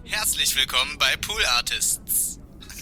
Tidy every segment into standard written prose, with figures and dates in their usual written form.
Herzlich willkommen bei Pool Artists.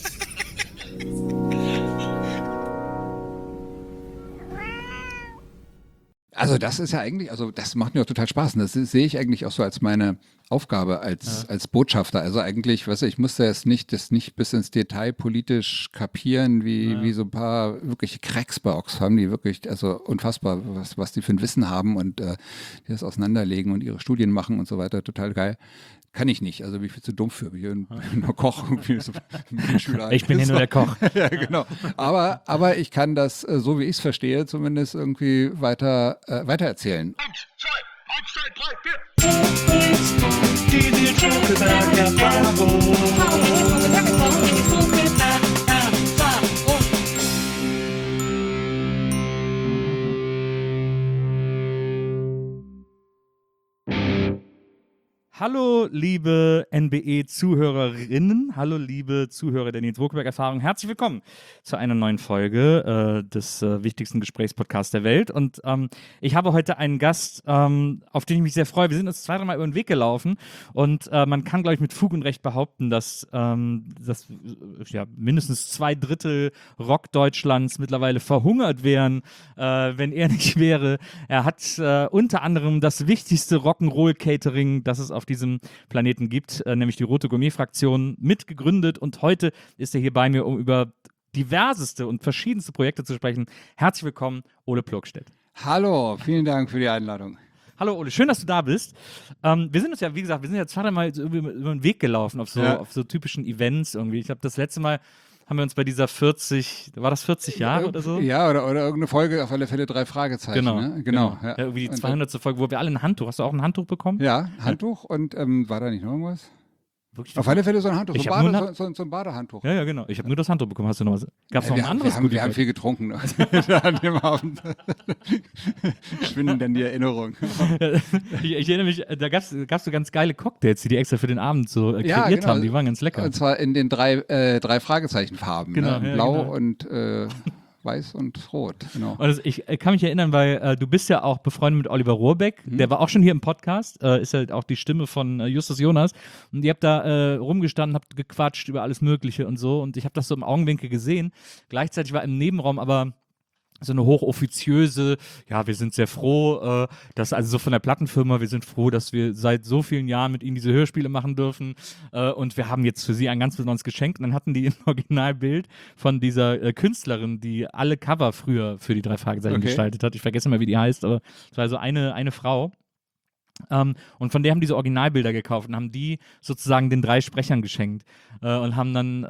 Also das ist ja eigentlich, also das macht mir auch total Spaß. Und das sehe ich eigentlich auch so als meine Aufgabe als Botschafter. Also eigentlich, weißt du, ich musste das nicht bis ins Detail politisch kapieren, wie so ein paar wirkliche Cracks bei Oxfam, die wirklich, also unfassbar, was die für ein Wissen haben und die das auseinanderlegen und ihre Studien machen und so weiter. Total geil. Kann ich nicht, also bin ich viel zu dumm für. Ich bin nur Koch irgendwie so Schüler. Ich bin hier nur der Koch. Ja, genau. Aber ich kann das, so wie ich es verstehe, zumindest irgendwie weitererzählen. 1, 2, 3, 4. Die Hallo, liebe NBE-Zuhörerinnen, hallo, liebe Zuhörer der Nils Bokeberg-Erfahrung. Herzlich willkommen zu einer neuen Folge des wichtigsten Gesprächspodcasts der Welt. Und ich habe heute einen Gast, auf den ich mich sehr freue. Wir sind uns 2-3 Mal über den Weg gelaufen und man kann, glaube ich, mit Fug und Recht behaupten, dass mindestens 2/3 Rock-Deutschlands mittlerweile verhungert wären, wenn er nicht wäre. Er hat unter anderem das wichtigste Rock'n'Roll-Catering, das es auf diesem Planeten gibt, nämlich die Rote Gourmet-Fraktion, mitgegründet. Und heute ist er hier bei mir, um über diverseste und verschiedenste Projekte zu sprechen. Herzlich willkommen, Ole Plogstedt. Hallo, vielen Dank für die Einladung. Hallo Ole, schön, dass du da bist. Wir sind uns ja, wie gesagt, 2-3 Mal so über den Weg gelaufen auf so typischen Events irgendwie. Ich glaube, das letzte Mal haben wir uns bei dieser 40 Jahre oder so? Ja, oder irgendeine Folge, auf alle Fälle 3 Fragezeichen. Genau. Ne? Genau. Ja. Ja, irgendwie die 200. Folge, wo wir alle ein Handtuch, hast du auch ein Handtuch bekommen? Ja, Handtuch und war da nicht noch irgendwas? Wirklich? Auf alle Fälle so ein Handtuch, Ich so, hab nur so ein Badehandtuch. Ja, genau. Ich habe nur das Handtuch bekommen. Hast du noch was? Gab es noch ein anderes? Wir haben viel getrunken an dem Abend. Schwinden dann die Erinnerungen. Ich erinnere mich, da gab's so ganz geile Cocktails, die extra für den Abend so kreiert genau. haben. Die waren ganz lecker. Und zwar in den 3 Fragezeichenfarben. Genau, Ne? ja, Blau genau. und weiß und rot. Genau. Und also ich kann mich erinnern, weil du bist ja auch befreundet mit Oliver Rohrbeck, der war auch schon hier im Podcast, ist halt auch die Stimme von Justus Jonas und ihr habt da rumgestanden, habt gequatscht über alles Mögliche und so und ich habe das so im Augenwinkel gesehen. Gleichzeitig war im Nebenraum aber so eine hochoffiziöse, ja, wir sind sehr froh, dass, also so von der Plattenfirma, wir sind froh, dass wir seit so vielen Jahren mit ihnen diese Hörspiele machen dürfen und wir haben jetzt für sie ein ganz besonderes Geschenk und dann hatten die ein Originalbild von dieser Künstlerin, die alle Cover früher für die 3 Fragezeichen gestaltet hat. Ich vergesse mal, wie die heißt, aber es war so eine Frau. Und von der haben diese Originalbilder gekauft und haben die sozusagen den 3 Sprechern geschenkt und haben dann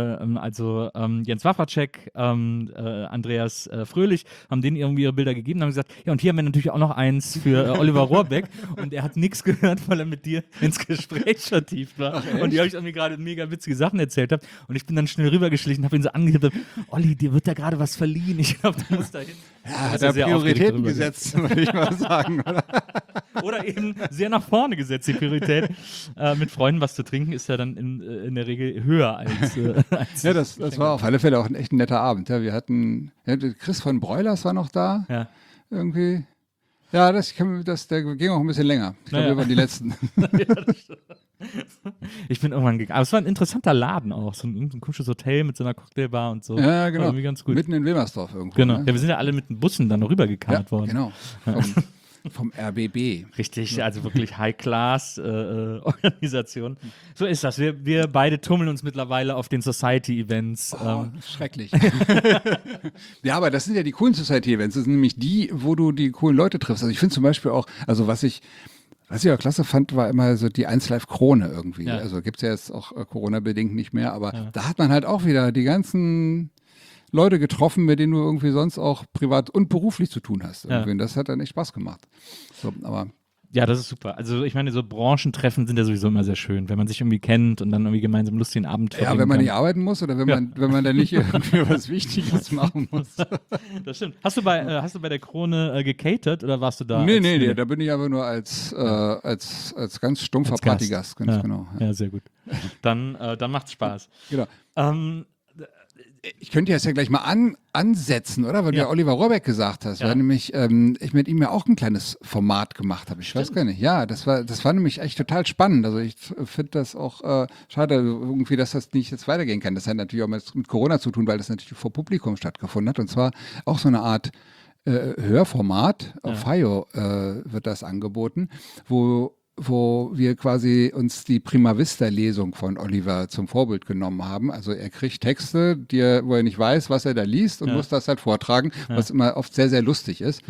Jens Wawracek, Andreas Fröhlich, haben denen irgendwie ihre Bilder gegeben und haben gesagt, ja und hier haben wir natürlich auch noch eins für Oliver Rohrbeck und er hat nichts gehört, weil er mit dir ins Gespräch vertieft war. Ach, und ihr euch irgendwie gerade mega witzige Sachen erzählt habt und ich bin dann schnell rübergeschlichen, habe ihn so angehört, Olli, dir wird da gerade was verliehen, ich glaube, du musst da hin. Ja, hat er Prioritäten gesetzt, würde ich mal sagen, oder? Oder eben sehr nach vorne gesetzt, die Priorität. Mit Freunden was zu trinken ist ja dann in der Regel höher als Ja, das war auf alle Fälle auch ein echt netter Abend. Ja, wir hatten, Chris von Broilers war noch da, irgendwie. Ja, der ging auch ein bisschen länger. Ich glaube, wir waren die Letzten. Ich bin irgendwann gegangen. Aber es war ein interessanter Laden auch. So ein komisches Hotel mit so einer Cocktailbar und so. Ja, genau. War irgendwie ganz gut. Mitten in Wilmersdorf irgendwo. Genau. Ne? Ja, wir sind ja alle mit den Bussen dann rübergekarrt worden. Genau. Vom RBB. Richtig, also wirklich High-Class-Organisation. So ist das. Wir beide tummeln uns mittlerweile auf den Society-Events. Schrecklich. Ja, aber das sind ja die coolen Society-Events. Das sind nämlich die, wo du die coolen Leute triffst. Also ich finde zum Beispiel auch, also was ich auch klasse fand, war immer so die 1Live-Krone irgendwie. Ja. Also gibt es ja jetzt auch Corona-bedingt nicht mehr, aber da hat man halt auch wieder die ganzen Leute getroffen, mit denen du irgendwie sonst auch privat und beruflich zu tun hast. Irgendwie. Und das hat dann echt Spaß gemacht. So, aber ja, das ist super. Also ich meine, so Branchentreffen sind ja sowieso immer sehr schön, wenn man sich irgendwie kennt und dann irgendwie gemeinsam lustigen Abend verbringen ja, wenn man kann. nicht arbeiten muss oder wenn man dann nicht irgendwie was Wichtiges machen muss. Das stimmt. Hast du bei der Krone gecatert oder warst du da? Nee, da bin ich aber nur als ganz stumpfer Partygast, ganz genau. Ja, sehr gut. Dann macht's Spaß. Genau. ich könnte jetzt ja gleich mal ansetzen, oder? Weil du ja Oliver Rohrbeck gesagt hast, weil nämlich ich mit ihm ja auch ein kleines Format gemacht habe. Ich weiß gar nicht. Ja, das war nämlich echt total spannend. Also ich finde das auch schade, irgendwie, dass das nicht jetzt weitergehen kann. Das hat natürlich auch mit Corona zu tun, weil das natürlich vor Publikum stattgefunden hat. Und zwar auch so eine Art Hörformat, auf FIO wird das angeboten, wo wir quasi uns die Prima Vista-Lesung von Oliver zum Vorbild genommen haben. Also er kriegt Texte, wo er nicht weiß, was er da liest und muss das halt vortragen, was immer oft sehr, sehr lustig ist.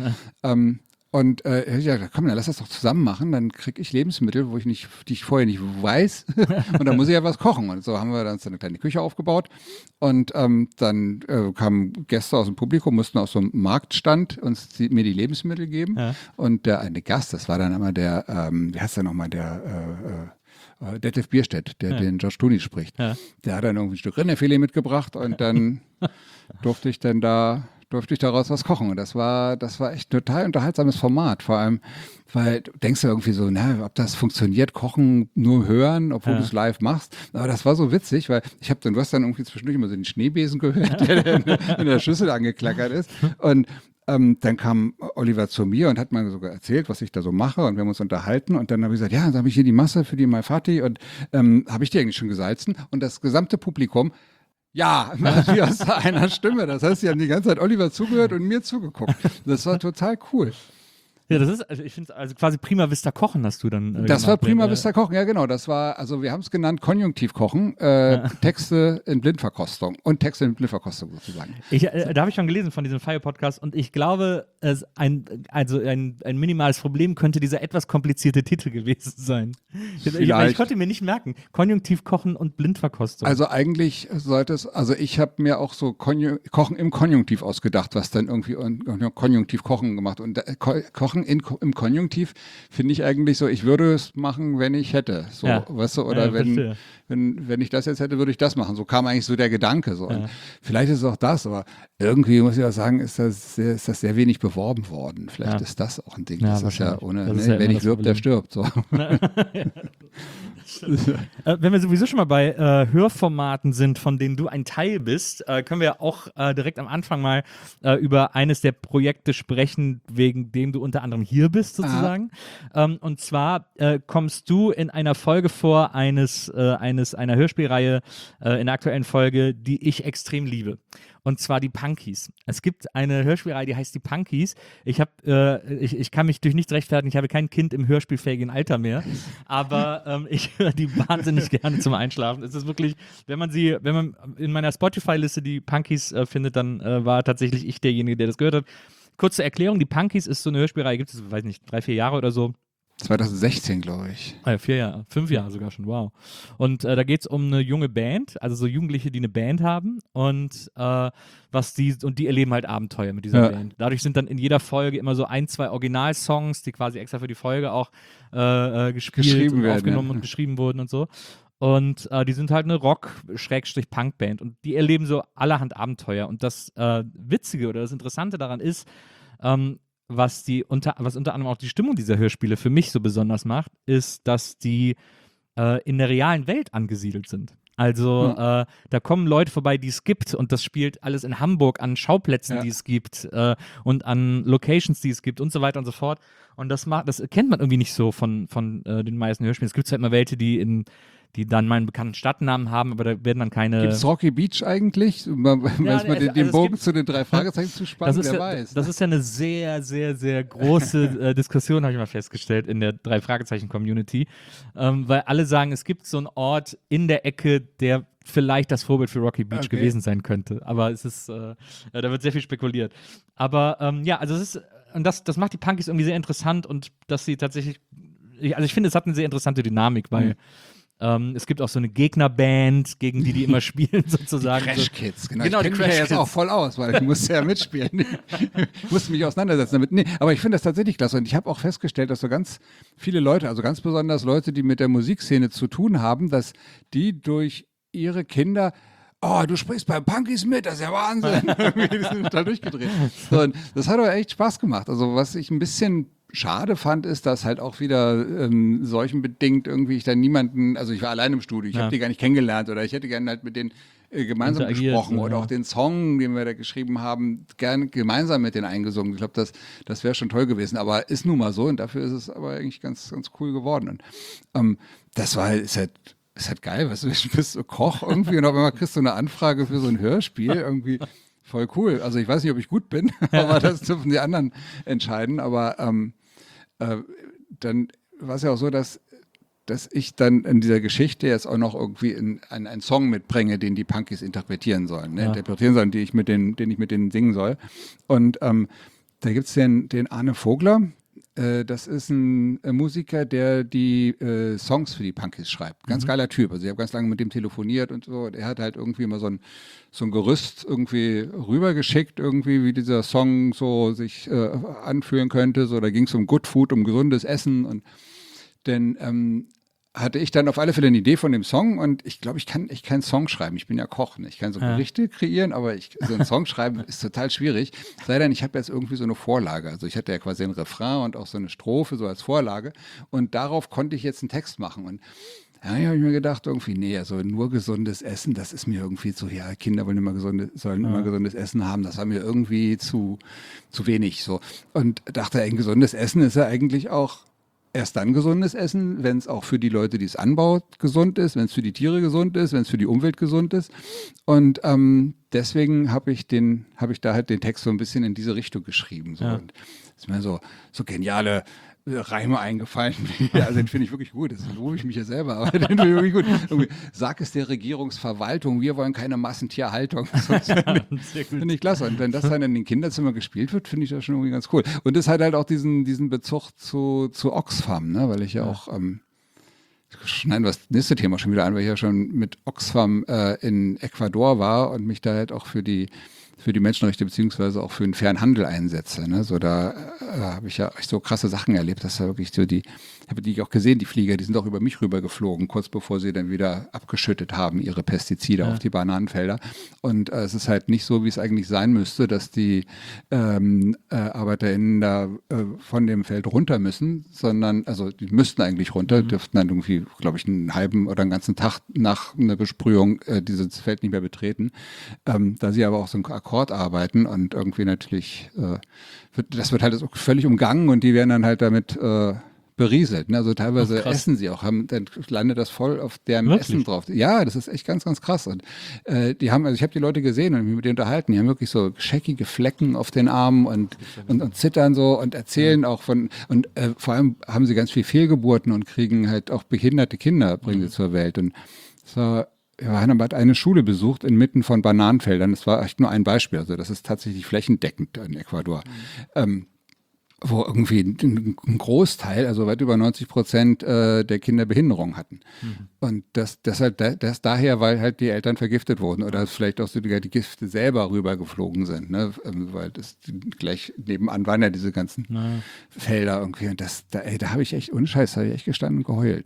Und komm, dann lass das doch zusammen machen, dann kriege ich Lebensmittel, die ich vorher nicht weiß und dann muss ich ja was kochen. Und so haben wir dann eine kleine Küche aufgebaut und dann kamen Gäste aus dem Publikum, mussten aus so einem Marktstand mir die Lebensmittel geben und der eine Gast, das war dann immer der, wie heißt der nochmal, der Detlef Bierstedt, der den George Clooney spricht. Ja. Der hat dann irgendwie ein Stück Rinderfilet mitgebracht und dann durfte ich daraus was kochen. Und das war echt ein total unterhaltsames Format. Vor allem, weil du denkst ja irgendwie so, ob das funktioniert, kochen, nur hören, obwohl du es live machst. Aber das war so witzig, weil du hast dann irgendwie zwischendurch immer so den Schneebesen gehört, der in der Schüssel angeklackert ist. Und dann kam Oliver zu mir und hat mir sogar erzählt, was ich da so mache und wir haben uns unterhalten und dann habe ich gesagt, dann habe ich hier die Masse für die Malfatti und habe ich die eigentlich schon gesalzen und das gesamte Publikum wie aus einer Stimme. Das heißt, sie haben die ganze Zeit Oliver zugehört und mir zugeguckt. Das war total cool. Ja, das ist, also ich finde, also quasi Prima Vista Kochen hast du dann das gemacht, war Prima Vista Kochen, ja genau. Das war, also wir haben es genannt Konjunktiv Kochen, Texte in Blindverkostung und Texte in Blindverkostung sozusagen. Da habe ich schon gelesen von diesem Fire-Podcast und ich glaube, ein minimales Problem könnte dieser etwas komplizierte Titel gewesen sein. Ich konnte mir nicht merken, Konjunktiv Kochen und Blindverkostung. Also eigentlich sollte es, also ich habe mir auch so Kochen im Konjunktiv ausgedacht, was dann irgendwie Konjunktiv Kochen gemacht und Kochen im Konjunktiv finde ich eigentlich so, ich würde es machen, wenn ich hätte. So, weißt du, oder wenn ich das jetzt hätte, würde ich das machen. So kam eigentlich so der Gedanke. So. Und vielleicht ist es auch das, aber irgendwie muss ich auch sagen, ist das sehr wenig beworben worden. Vielleicht ist das auch ein Ding. Das ist ja ohne, wer nicht wirbt, der stirbt. So. Wenn wir sowieso schon mal bei Hörformaten sind, von denen du ein Teil bist, können wir auch direkt am Anfang mal über eines der Projekte sprechen, wegen dem du unter anderem hier bist, sozusagen. Und zwar kommst du in einer Folge vor einer Hörspielreihe in der aktuellen Folge, die ich extrem liebe. Und zwar die Punkies. Es gibt eine Hörspielreihe, die heißt die Punkies. Ich kann mich durch nichts rechtfertigen, ich habe kein Kind im hörspielfähigen Alter mehr, aber ich höre die wahnsinnig gerne zum Einschlafen. Es ist wirklich, wenn man in meiner Spotify-Liste die Punkies findet, dann war tatsächlich ich derjenige, der das gehört hat. Kurze Erklärung, die Punkies ist so eine Hörspielreihe, gibt es, weiß nicht, 3-4 Jahre oder so. 2016, glaube ich. 4 Jahre, 5 Jahre sogar schon, wow. Und da geht es um eine junge Band, also so Jugendliche, die eine Band haben und die erleben halt Abenteuer mit dieser Band. Dadurch sind dann in jeder Folge immer so 1-2 Originalsongs, die quasi extra für die Folge auch gespielt und aufgenommen und geschrieben wurden und so. Und die sind halt eine Rock-Punk-Band und die erleben so allerhand Abenteuer. Und das Witzige oder das Interessante daran ist, was unter anderem auch die Stimmung dieser Hörspiele für mich so besonders macht, ist, dass die in der realen Welt angesiedelt sind. Also da kommen Leute vorbei, die es gibt und das spielt alles in Hamburg an Schauplätzen, die es gibt und an Locations, die es gibt und so weiter und so fort. Und das kennt man irgendwie nicht so von den meisten Hörspielen. Es gibt halt mal welche, die dann mal einen bekannten Stadtnamen haben, aber da werden dann keine... Gibt es Rocky Beach eigentlich? Den Bogen zu den 3 Fragezeichen zu spannen, wer weiß. Das ist ja eine sehr, sehr, sehr große Diskussion, habe ich mal festgestellt, in der 3-Fragezeichen-Community, weil alle sagen, es gibt so einen Ort in der Ecke, der vielleicht das Vorbild für Rocky Beach gewesen sein könnte. Aber es ist, da wird sehr viel spekuliert. Aber also es ist, und das macht die Punkies irgendwie sehr interessant und dass sie tatsächlich, ich finde, es hat eine sehr interessante Dynamik, weil es gibt auch so eine Gegnerband, gegen die immer spielen, sozusagen. Die Crash Kids, genau. Ich kenne mich ja jetzt auch voll aus, weil ich musste ja mitspielen. Ich musste mich auseinandersetzen damit. Nee, aber ich finde das tatsächlich klasse. Und ich habe auch festgestellt, dass so ganz viele Leute, also ganz besonders Leute, die mit der Musikszene zu tun haben, dass die durch ihre Kinder du sprichst bei Punkies mit, das ist ja Wahnsinn. Die sind total durchgedreht. So, und das hat aber echt Spaß gemacht. Also was ich ein bisschen schade fand, ist, dass halt auch wieder seuchenbedingt irgendwie ich dann niemanden, also ich war allein im Studio, ich habe die gar nicht kennengelernt oder ich hätte gerne halt mit denen gemeinsam Interagiert, gesprochen so, oder ja. auch den Song, den wir da geschrieben haben, gerne gemeinsam mit denen eingesungen. Ich glaube, das wäre schon toll gewesen, aber ist nun mal so und dafür ist es aber eigentlich ganz, ganz cool geworden. Und das war ist halt geil, weißt du, du bist so Koch irgendwie und auf einmal kriegst du eine Anfrage für so ein Hörspiel irgendwie. Voll cool. Also ich weiß nicht, ob ich gut bin, aber das dürfen die anderen entscheiden. Aber dann war es ja auch so, dass ich dann in dieser Geschichte jetzt auch noch irgendwie einen Song mitbringe, den die Punkies interpretieren sollen, ne? Ja. Interpretieren sollen, den ich mit denen singen soll. Und da gibt es den Arne Vogler. Das ist ein Musiker, der die Songs für die Punkies schreibt. Ganz geiler Typ. Also ich habe ganz lange mit dem telefoniert und so. Und er hat halt irgendwie immer so ein Gerüst irgendwie rübergeschickt, irgendwie wie dieser Song so sich anfühlen könnte. So, da ging es um Good Food, um gesundes Essen. Und dann hatte ich dann auf alle Fälle eine Idee von dem Song und ich glaube, ich kann keinen Song schreiben. Ich bin ja Koch, ne? Ich kann so Gerichte kreieren, aber so einen Song schreiben ist total schwierig. Sei denn, ich habe jetzt irgendwie so eine Vorlage. Also ich hatte ja quasi ein Refrain und auch so eine Strophe so als Vorlage und darauf konnte ich jetzt einen Text machen und ja, habe ich mir gedacht, irgendwie, nee, also nur gesundes Essen, das ist mir irgendwie zu, ja, Kinder sollen immer gesundes Essen haben, das war mir irgendwie zu wenig so. Und dachte, ein gesundes Essen ist ja eigentlich auch erst dann gesundes Essen, wenn es auch für die Leute, die es anbaut, gesund ist, wenn es für die Tiere gesund ist, wenn es für die Umwelt gesund ist. Und deswegen habe ich da halt den Text so ein bisschen in diese Richtung geschrieben. So. Ja. Und ist mir so geniale Reime eingefallen. Also den finde ich wirklich gut. Das lobe ich mich ja selber, aber den finde ich wirklich gut. Irgendwie, sag es der Regierungsverwaltung, wir wollen keine Massentierhaltung. Das finde ich klasse. Und wenn das dann in den Kinderzimmern gespielt wird, finde ich das schon irgendwie ganz cool. Und das hat halt auch diesen Bezug zu Oxfam, ne? Weil ich ja auch schneiden wir das nächste Thema schon wieder an, weil ich ja schon mit Oxfam in Ecuador war und mich da halt auch für die Menschenrechte beziehungsweise auch für den fairen Handel einsetze. Ne? So, da habe ich ja echt so krasse Sachen erlebt, dass da wirklich so habe die auch gesehen, die Flieger, die sind auch über mich rüber geflogen, kurz bevor sie dann wieder abgeschüttet haben, ihre Pestizide auf die Bananenfelder. Und es ist halt nicht so, wie es eigentlich sein müsste, dass die ArbeiterInnen da von dem Feld runter müssen, sondern, also die müssten eigentlich runter, dürften dann irgendwie, glaube ich, einen halben oder einen ganzen Tag nach einer Besprühung dieses Feld nicht mehr betreten. Da sie aber auch so einen Akkord arbeiten und irgendwie natürlich, das wird halt völlig umgangen und die werden dann halt damit berieselt. Ne? Also teilweise essen sie auch, dann landet das voll auf deren Essen drauf. Ja, das ist echt ganz, ganz krass. Und ich habe die Leute gesehen und mich mit denen unterhalten, die haben wirklich so scheckige Flecken auf den Armen und zittern so und erzählen auch von, und vor allem haben sie ganz viel Fehlgeburten und kriegen halt auch behinderte Kinder, bringen sie zur Welt. Und es war, Hannah hat eine Schule besucht inmitten von Bananenfeldern. Das war echt nur ein Beispiel. Also das ist tatsächlich flächendeckend in Ecuador. Wo irgendwie ein Großteil, also weit über 90% der Kinder Behinderung hatten. Und das daher, weil halt die Eltern vergiftet wurden oder vielleicht auch sogar die Gifte selber rübergeflogen sind, ne? Weil das gleich nebenan waren ja diese ganzen Felder irgendwie. Und da habe ich echt, ohne Scheiß, habe ich echt gestanden und geheult.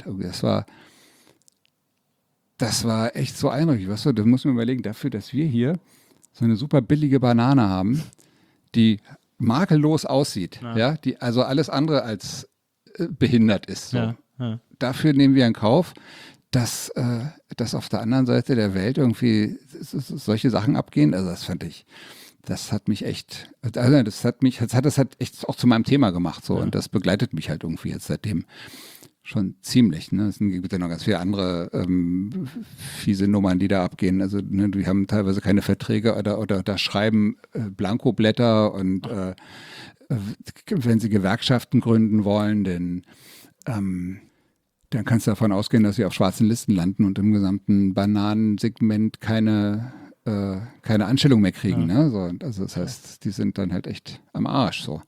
Das war echt so eindrücklich. Weißt du, das muss man überlegen, dafür, dass wir hier so eine super billige Banane haben, die makellos aussieht, ja, die also alles andere als behindert ist. So. Ja. Dafür nehmen wir in Kauf, dass auf der anderen Seite der Welt irgendwie solche Sachen abgehen. Also das hat mich echt, also das hat echt auch zu meinem Thema gemacht. So. Und das begleitet mich halt irgendwie jetzt seitdem schon ziemlich. Ne? Es gibt ja noch ganz viele andere fiese Nummern, die da abgehen. Also die haben teilweise keine Verträge oder schreiben Blankoblätter und wenn sie Gewerkschaften gründen wollen, dann kannst du davon ausgehen, dass sie auf schwarzen Listen landen und im gesamten Bananensegment keine Anstellung mehr kriegen. Ne? So, also das heißt, die sind dann halt echt am Arsch. So.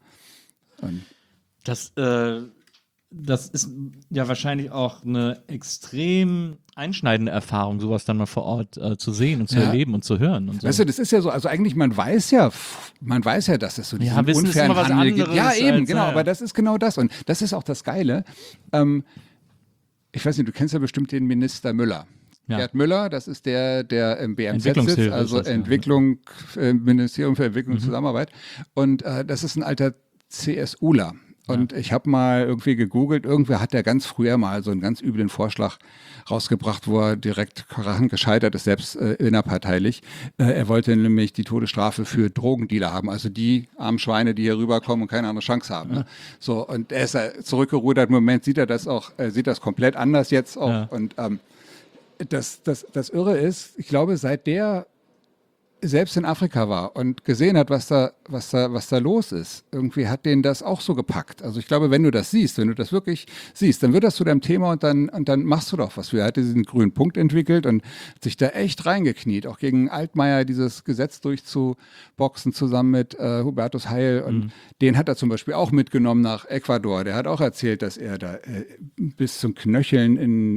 Das ist ja wahrscheinlich auch eine extrem einschneidende Erfahrung, sowas dann mal vor Ort zu sehen und zu erleben und zu hören. Und so. Weißt du, das ist ja so, also eigentlich, man weiß ja, dass es so diesen Wissen ist unfairen immer was Handel gibt. anderes Ja, eben, als, genau, aber das ist genau das. Und das ist auch das Geile. Ich weiß nicht, du kennst ja bestimmt den Minister Müller. Ja. Gerd Müller, das ist der im BMZ sitzt, Entwicklungshilfe also ist das, Ministerium für Entwicklung und Zusammenarbeit. Und das ist ein alter CSUler. Und ich habe mal irgendwie gegoogelt, irgendwer hat ja ganz früher mal so einen ganz üblen Vorschlag rausgebracht, wo er direkt krachend gescheitert ist, selbst innerparteilich. Er wollte nämlich die Todesstrafe für Drogendealer haben, also die armen Schweine, die hier rüberkommen und keine andere Chance haben. Ne? So, und er ist zurückgerudert. Im Moment sieht er das auch, sieht das komplett anders jetzt auch. Ja. Und das Irre ist, ich glaube, seit der selbst in Afrika war und gesehen hat, was da los ist. Irgendwie hat den das auch so gepackt. Also ich glaube, wenn du das siehst, wenn du das wirklich siehst, dann wird das zu deinem Thema und dann machst du doch was. Er hat diesen grünen Punkt entwickelt und hat sich da echt reingekniet, auch gegen Altmaier dieses Gesetz durchzuboxen zusammen mit Hubertus Heil. Und den hat er zum Beispiel auch mitgenommen nach Ecuador. Der hat auch erzählt, dass er da bis zum Knöcheln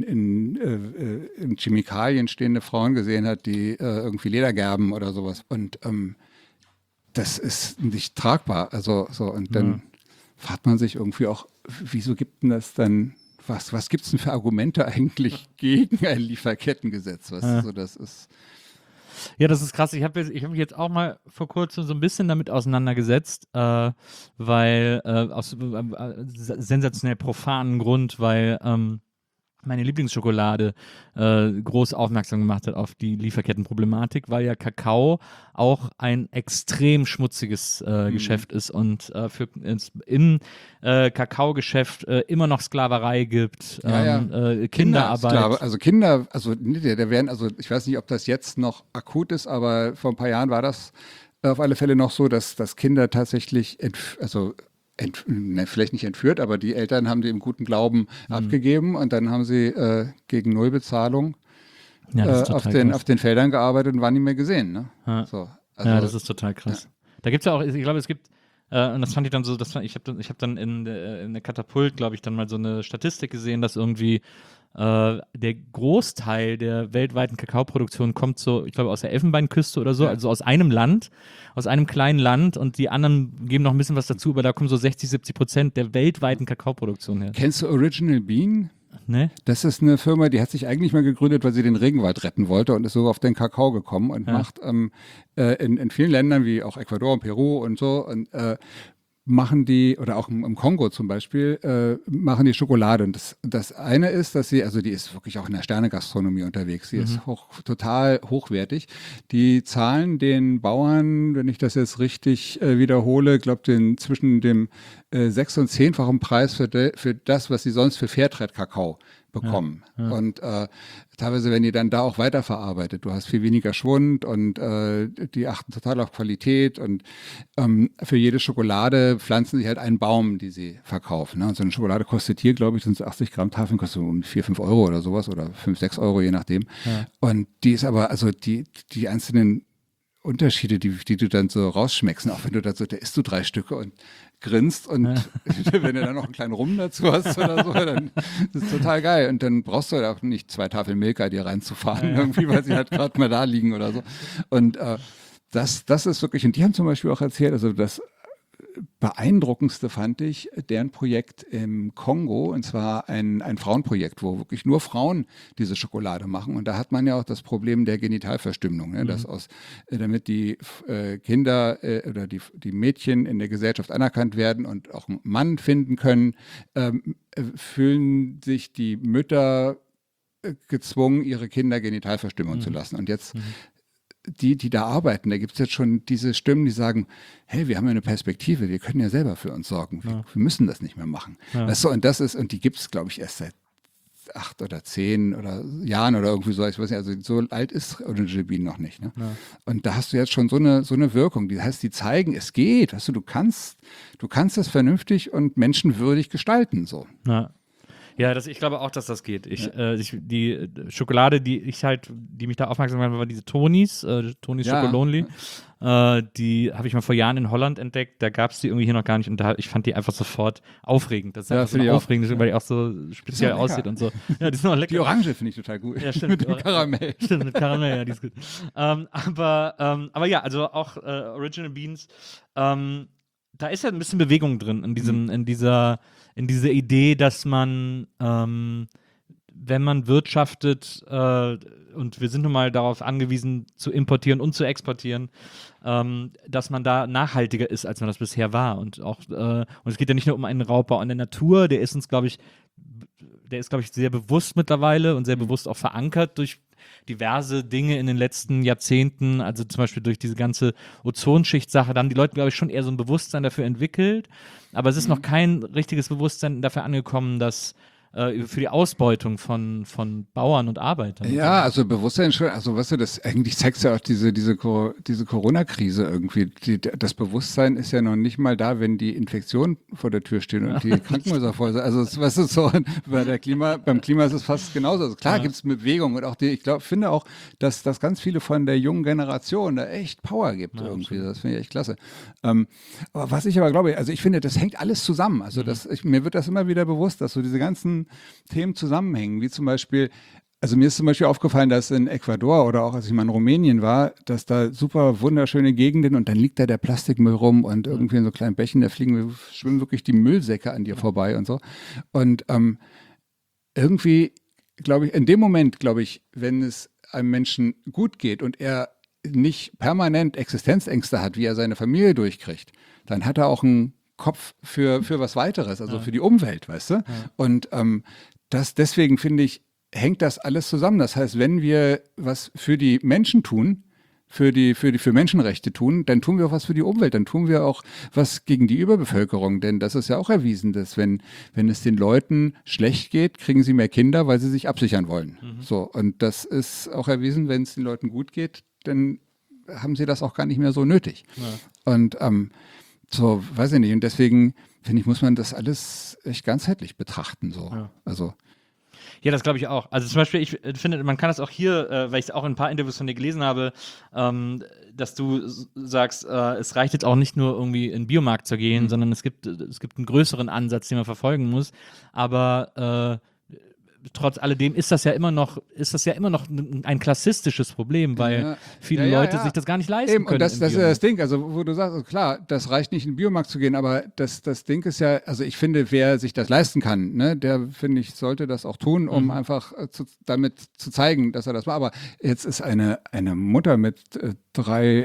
in Chemikalien stehende Frauen gesehen hat, die irgendwie Ledergerben oder sowas. Und das ist nicht tragbar. Also so, und dann fragt man sich irgendwie auch, wieso gibt denn das dann, was gibt es denn für Argumente eigentlich gegen ein Lieferkettengesetz? So das ist. Ja, das ist krass. Ich hab mich jetzt auch mal vor kurzem so ein bisschen damit auseinandergesetzt, weil aus sensationell profanen Grund, weil meine Lieblingsschokolade groß aufmerksam gemacht hat auf die Lieferkettenproblematik, weil ja Kakao auch ein extrem schmutziges Geschäft ist und im Kakaogeschäft immer noch Sklaverei gibt, Kinderarbeit. Kinder, da werden, ich weiß nicht, ob das jetzt noch akut ist, aber vor ein paar Jahren war das auf alle Fälle noch so, dass Kinder tatsächlich vielleicht nicht entführt, aber die Eltern haben die im guten Glauben abgegeben und dann haben sie gegen Nullbezahlung auf den Feldern gearbeitet und waren nicht mehr gesehen. Ne? Ja. So, das ist total krass. Ja. Da gibt es ja auch, ich glaube, es gibt, und das fand ich dann so, ich hab dann in der Katapult, glaube ich, dann mal so eine Statistik gesehen, dass irgendwie der Großteil der weltweiten Kakaoproduktion kommt so, ich glaube, aus der Elfenbeinküste oder so, also aus einem Land, aus einem kleinen Land und die anderen geben noch ein bisschen was dazu, aber da kommen so 60-70% der weltweiten Kakaoproduktion her. Kennst du Original Bean? Ne? Das ist eine Firma, die hat sich eigentlich mal gegründet, weil sie den Regenwald retten wollte und ist so auf den Kakao gekommen und macht in vielen Ländern wie auch Ecuador und Peru und so und machen die, oder auch im Kongo zum Beispiel, machen die Schokolade. Und das eine ist, dass die ist wirklich auch in der Sternegastronomie unterwegs. Sie ist total hochwertig. Die zahlen den Bauern, wenn ich das jetzt richtig wiederhole, glaube zwischen dem 6- und 10-fachen Preis für das, was sie sonst für Fairtrade-Kakao bekommen. Ja. Und teilweise werden die dann da auch weiterverarbeitet. Du hast viel weniger Schwund und die achten total auf Qualität und für jede Schokolade pflanzen sie halt einen Baum, die sie verkaufen. Ne? Und so eine Schokolade kostet hier, glaube ich, sind es 80 Gramm Tafeln, kostet um 4-5 Euro oder sowas oder 5-6 Euro, je nachdem. Ja. Und die ist aber, die einzelnen Unterschiede, die du dann so rausschmeckst, auch wenn du da isst du 3 Stücke und grinst und wenn du dann noch einen kleinen Rum dazu hast oder so, dann ist es total geil. Und dann brauchst du halt auch nicht 2 Tafeln Milka dir reinzufahren, irgendwie, weil sie halt gerade mal da liegen oder so. Und das ist wirklich, und die haben zum Beispiel auch erzählt, also das Beeindruckendste fand ich deren Projekt im Kongo, und zwar ein Frauenprojekt, wo wirklich nur Frauen diese Schokolade machen. Und da hat man ja auch das Problem der Genitalverstümmelung, ne? Dass damit die Kinder oder die Mädchen in der Gesellschaft anerkannt werden und auch einen Mann finden können, fühlen sich die Mütter gezwungen, ihre Kinder genital verstümmeln zu lassen. Und jetzt die da arbeiten, da gibt es jetzt schon diese Stimmen, die sagen, hey, wir haben ja eine Perspektive, wir können ja selber für uns sorgen, wir müssen das nicht mehr machen. Ja. Weißt du, und die gibt es, glaube ich, erst seit 8 oder 10 oder Jahren oder irgendwie so, ich weiß nicht, also so alt ist Original Bean noch nicht. Ne? Ja. Und da hast du jetzt schon so eine Wirkung, die heißt, die zeigen, es geht, weißt du kannst das vernünftig und menschenwürdig gestalten, so. Ja. Ja, ich glaube auch, dass das geht. Die Schokolade, die mich da aufmerksam gemacht hat, war diese Tony's Chocolonely. Die habe ich mal vor Jahren in Holland entdeckt. Da gab es die irgendwie hier noch gar nicht. Und ich fand die einfach sofort aufregend. Das ist einfach so aufregend, weil die auch so speziell aussieht und so. Ja, die sind auch lecker. Die Orange finde ich total gut. Ja, stimmt. Mit dem Karamell. Stimmt, mit Karamell, ja, die ist gut. Aber ja, also auch Original Beans. Da ist ja ein bisschen Bewegung drin in dieser Idee, dass man wenn man wirtschaftet und wir sind nun mal darauf angewiesen, zu importieren und zu exportieren, dass man da nachhaltiger ist, als man das bisher war. Und es geht ja nicht nur um einen Raubbau an der Natur, der ist, glaube ich, sehr bewusst mittlerweile und sehr bewusst auch verankert durch diverse Dinge in den letzten Jahrzehnten, also zum Beispiel durch diese ganze Ozonschicht-Sache, da haben die Leute, glaube ich, schon eher so ein Bewusstsein dafür entwickelt, aber es ist noch kein richtiges Bewusstsein dafür angekommen, dass für die Ausbeutung von Bauern und Arbeitern. Ja, also Bewusstsein schon, also weißt du, das eigentlich zeigt ja auch diese Corona-Krise irgendwie. Das Bewusstsein ist ja noch nicht mal da, wenn die Infektionen vor der Tür stehen und die Krankenhäuser voll sind. Also weißt du, so beim Klima ist es fast genauso. Also klar gibt es Bewegung und auch finde auch, dass ganz viele von der jungen Generation da echt Power gibt irgendwie. Das finde ich echt klasse. Aber was ich aber glaube, also ich finde, das hängt alles zusammen. Also mir wird das immer wieder bewusst, dass so diese ganzen Themen zusammenhängen, wie zum Beispiel, also mir ist zum Beispiel aufgefallen, dass in Ecuador oder auch als ich mal in Rumänien war, dass da super wunderschöne Gegenden und dann liegt da der Plastikmüll rum und irgendwie in so kleinen Bächen, da schwimmen wirklich die Müllsäcke an dir vorbei und so. Und irgendwie, glaube ich, in dem Moment, wenn es einem Menschen gut geht und er nicht permanent Existenzängste hat, wie er seine Familie durchkriegt, dann hat er auch einen Kopf für was weiteres, also für die Umwelt, weißt du? Ja. Und deswegen finde ich, hängt das alles zusammen. Das heißt, wenn wir was für die Menschen tun, für Menschenrechte tun, dann tun wir auch was für die Umwelt, dann tun wir auch was gegen die Überbevölkerung, denn das ist ja auch erwiesen, dass wenn es den Leuten schlecht geht, kriegen sie mehr Kinder, weil sie sich absichern wollen. So, und das ist auch erwiesen, wenn es den Leuten gut geht, dann haben sie das auch gar nicht mehr so nötig. Ja. Und so, weiß ich nicht. Und deswegen, finde ich, muss man das alles echt ganzheitlich betrachten. So. Ja. Also. Ja, das glaube ich auch. Also zum Beispiel, ich finde, man kann das auch hier, weil ich es auch in ein paar Interviews von dir gelesen habe, dass du sagst, es reicht jetzt auch nicht nur irgendwie in den Biomarkt zu gehen, sondern es gibt einen größeren Ansatz, den man verfolgen muss. Aber trotz alledem ist das ja immer noch ein klassistisches Problem, weil viele Leute sich das gar nicht leisten können. Und das ist ja das Ding, also wo du sagst, also klar, das reicht nicht in den Biomarkt zu gehen, aber das Ding ist ja, also ich finde, wer sich das leisten kann, ne, der, finde ich, sollte das auch tun, um einfach damit zu zeigen, dass er das macht. Aber jetzt ist eine Mutter mit drei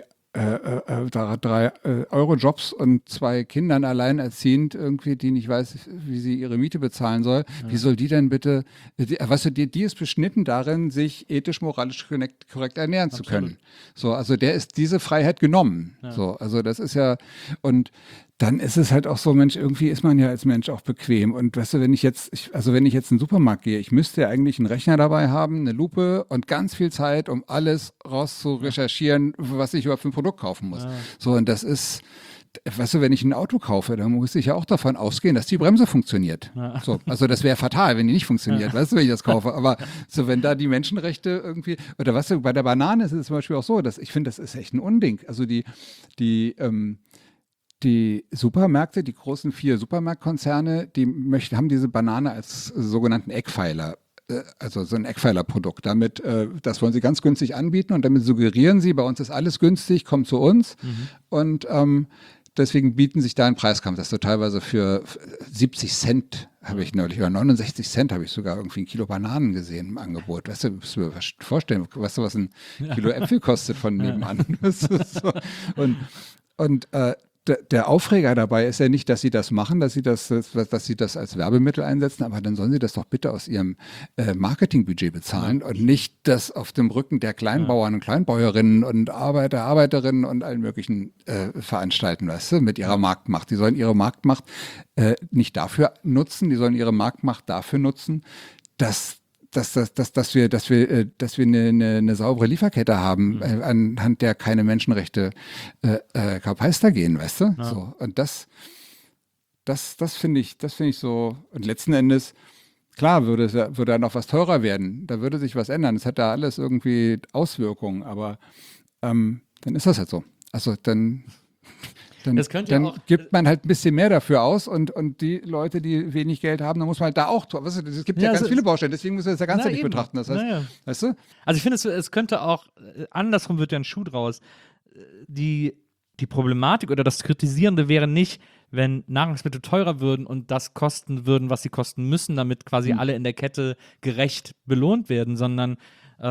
Euro-Jobs und 2 Kindern alleinerziehend irgendwie, die nicht weiß, wie sie ihre Miete bezahlen soll. Ja. Wie soll die denn bitte, weißt du, die ist beschnitten darin, sich ethisch, moralisch korrekt ernähren zu können. So, also der ist diese Freiheit genommen. Ja. So, also das ist ja, und dann ist es halt auch so, Mensch, irgendwie ist man ja als Mensch auch bequem. Und weißt du, wenn ich jetzt in den Supermarkt gehe, ich müsste ja eigentlich einen Rechner dabei haben, eine Lupe und ganz viel Zeit, um alles rauszurecherchieren, was ich überhaupt für ein Produkt kaufen muss. Ja. So, und das ist, weißt du, wenn ich ein Auto kaufe, dann muss ich ja auch davon ausgehen, dass die Bremse funktioniert. Ja. So, also das wäre fatal, wenn die nicht funktioniert, weißt du, wenn ich das kaufe. Aber so, wenn da die Menschenrechte irgendwie, oder weißt du, bei der Banane ist es zum Beispiel auch so, dass ich finde, das ist echt ein Unding. Also die Supermärkte, die großen 4 Supermarktkonzerne, die haben diese Banane als sogenannten Eckpfeiler, also so ein Eckpfeilerprodukt. Damit, das wollen sie ganz günstig anbieten und damit suggerieren sie, bei uns ist alles günstig, kommt zu uns. Und deswegen bieten sich da einen Preiskampf. Das ist so teilweise für 70 Cent habe ich neulich, oder 69 Cent habe ich sogar irgendwie 1 Kilo Bananen gesehen im Angebot. Weißt du, musst du dir vorstellen, weißt du, was ein Kilo Äpfel kostet von nebenan? So. Und der Aufreger dabei ist ja nicht, dass sie das machen, dass sie das als Werbemittel einsetzen, aber dann sollen sie das doch bitte aus ihrem Marketingbudget bezahlen und nicht das auf dem Rücken der Kleinbauern und Kleinbäuerinnen und Arbeiterinnen und allen möglichen veranstalten, weißt du, mit ihrer Marktmacht. Die sollen ihre Marktmacht nicht dafür nutzen, die sollen ihre Marktmacht dafür nutzen, dass wir eine saubere Lieferkette haben, anhand der keine Menschenrechte Kapeister gehen, weißt du? Ja. So, und das finde ich so, und letzten Endes, klar, würde da noch was teurer werden, da würde sich was ändern, es hat da alles irgendwie Auswirkungen, aber dann ist das halt so. Also dann gibt man halt ein bisschen mehr dafür aus und die Leute, die wenig Geld haben, dann muss man halt da auch tun. Weißt du, es gibt ja ganz viele Baustellen, deswegen müssen wir das ja ganzheitlich betrachten. Das heißt, weißt du? Also ich finde, es könnte auch, andersrum wird ja ein Schuh draus. Die die Problematik oder das Kritisierende wäre nicht, wenn Nahrungsmittel teurer würden und das kosten würden, was sie kosten müssen, damit quasi alle in der Kette gerecht belohnt werden, sondern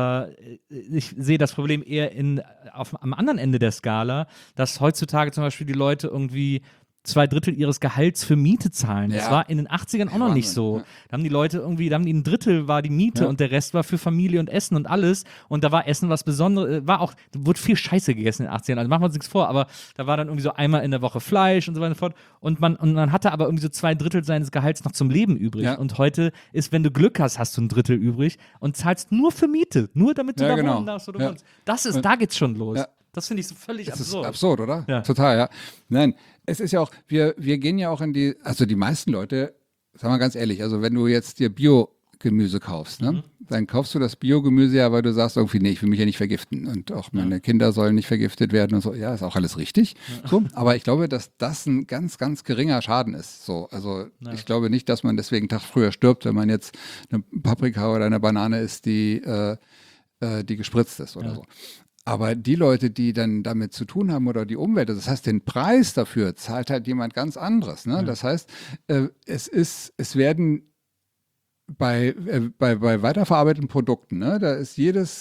ich sehe das Problem eher am anderen Ende der Skala, dass heutzutage zum Beispiel die Leute irgendwie 2/3 ihres Gehalts für Miete zahlen. Das war in den 80ern auch noch nicht so. Ja. Da haben die Leute irgendwie, ein Drittel war die Miete und der Rest war für Familie und Essen und alles. Und da war Essen was Besonderes, wurde viel Scheiße gegessen in den 80ern, also machen wir uns nichts vor, aber da war dann irgendwie so einmal in der Woche Fleisch und so weiter und so fort. Und man hatte aber irgendwie so 2/3 seines Gehalts noch zum Leben übrig. Ja. Und heute ist, wenn du Glück hast, hast du 1/3 übrig und zahlst nur für Miete, nur damit du da wohnen darfst, wo du wohnst. Da geht's schon los. Ja. Das finde ich so völlig Das absurd. ist absurd, oder? Ja. Total, ja. Nein, es ist ja auch, wir gehen ja auch also die meisten Leute, sagen wir ganz ehrlich, also wenn du jetzt dir Biogemüse kaufst, ne, dann kaufst du das Biogemüse ja, weil du sagst irgendwie, nee, ich will mich ja nicht vergiften und auch meine Kinder sollen nicht vergiftet werden und so. Ja, ist auch alles richtig. So, aber ich glaube, dass das ein ganz, ganz geringer Schaden ist. So, also ich glaube nicht, dass man deswegen einen Tag früher stirbt, wenn man jetzt eine Paprika oder eine Banane isst, die gespritzt ist oder so. Aber die Leute, die dann damit zu tun haben oder die Umwelt, das heißt, den Preis dafür zahlt halt jemand ganz anderes. Ne? Das heißt, es werden bei weiterverarbeiteten Produkten, ne, da ist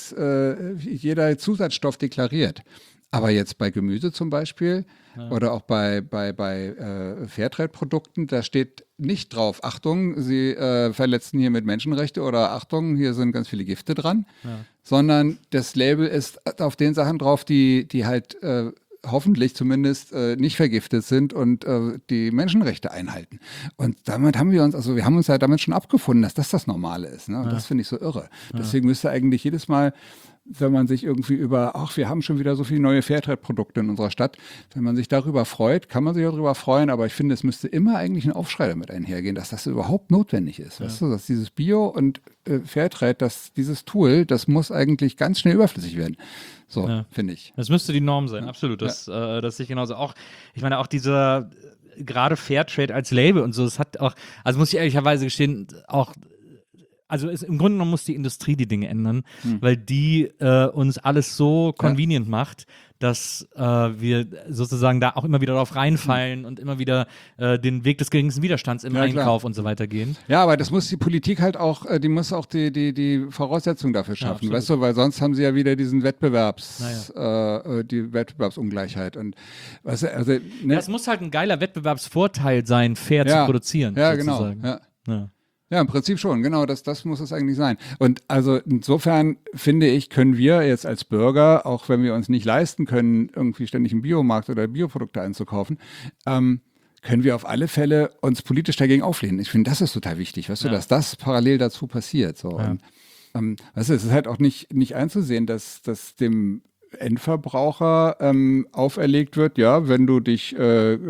jeder Zusatzstoff deklariert. Aber jetzt bei Gemüse zum Beispiel oder auch bei Fairtrade-Produkten, da steht nicht drauf, Achtung, Sie verletzen hier mit Menschenrechte oder Achtung, hier sind ganz viele Gifte dran, sondern das Label ist auf den Sachen drauf, die halt hoffentlich zumindest nicht vergiftet sind und die Menschenrechte einhalten. Und damit haben wir uns ja damit schon abgefunden, dass das Normale ist. Ne? Und das finde ich so irre. Deswegen müsste eigentlich jedes Mal, wenn man sich irgendwie wir haben schon wieder so viele neue Fairtrade-Produkte in unserer Stadt, wenn man sich darüber freut, kann man sich auch darüber freuen, aber ich finde, es müsste immer eigentlich ein Aufschrei damit einhergehen, dass das überhaupt notwendig ist. Weißt du, dass dieses Bio und Fairtrade, dieses Tool, das muss eigentlich ganz schnell überflüssig werden. So, finde ich. Das müsste die Norm sein, absolut. Das sehe ich genauso auch. Ich meine, auch dieser, gerade Fairtrade als Label und so, das hat auch, also muss ich ehrlicherweise gestehen, auch, also im Grunde genommen muss die Industrie die Dinge ändern, weil die uns alles so convenient macht, dass wir sozusagen da auch immer wieder drauf reinfallen und immer wieder den Weg des geringsten Widerstands im Einkauf und so weiter gehen. Ja, aber das muss die Politik halt auch, die muss auch die Voraussetzungen dafür schaffen, weißt du, weil sonst haben sie ja wieder diesen die Wettbewerbsungleichheit und weißt du, also, ne? Das muss halt ein geiler Wettbewerbsvorteil sein, fair zu produzieren. Ja, sozusagen. genau. Ja, im Prinzip schon, genau, das muss es eigentlich sein. Und also insofern finde ich, können wir jetzt als Bürger, auch wenn wir uns nicht leisten können, irgendwie ständig im Biomarkt oder Bioprodukte einzukaufen, können wir auf alle Fälle uns politisch dagegen auflehnen. Ich finde, das ist total wichtig, weißt du, dass das parallel dazu passiert. So. Und, weißt du, es ist halt auch nicht einzusehen, dass dem Endverbraucher auferlegt wird, ja, wenn du dich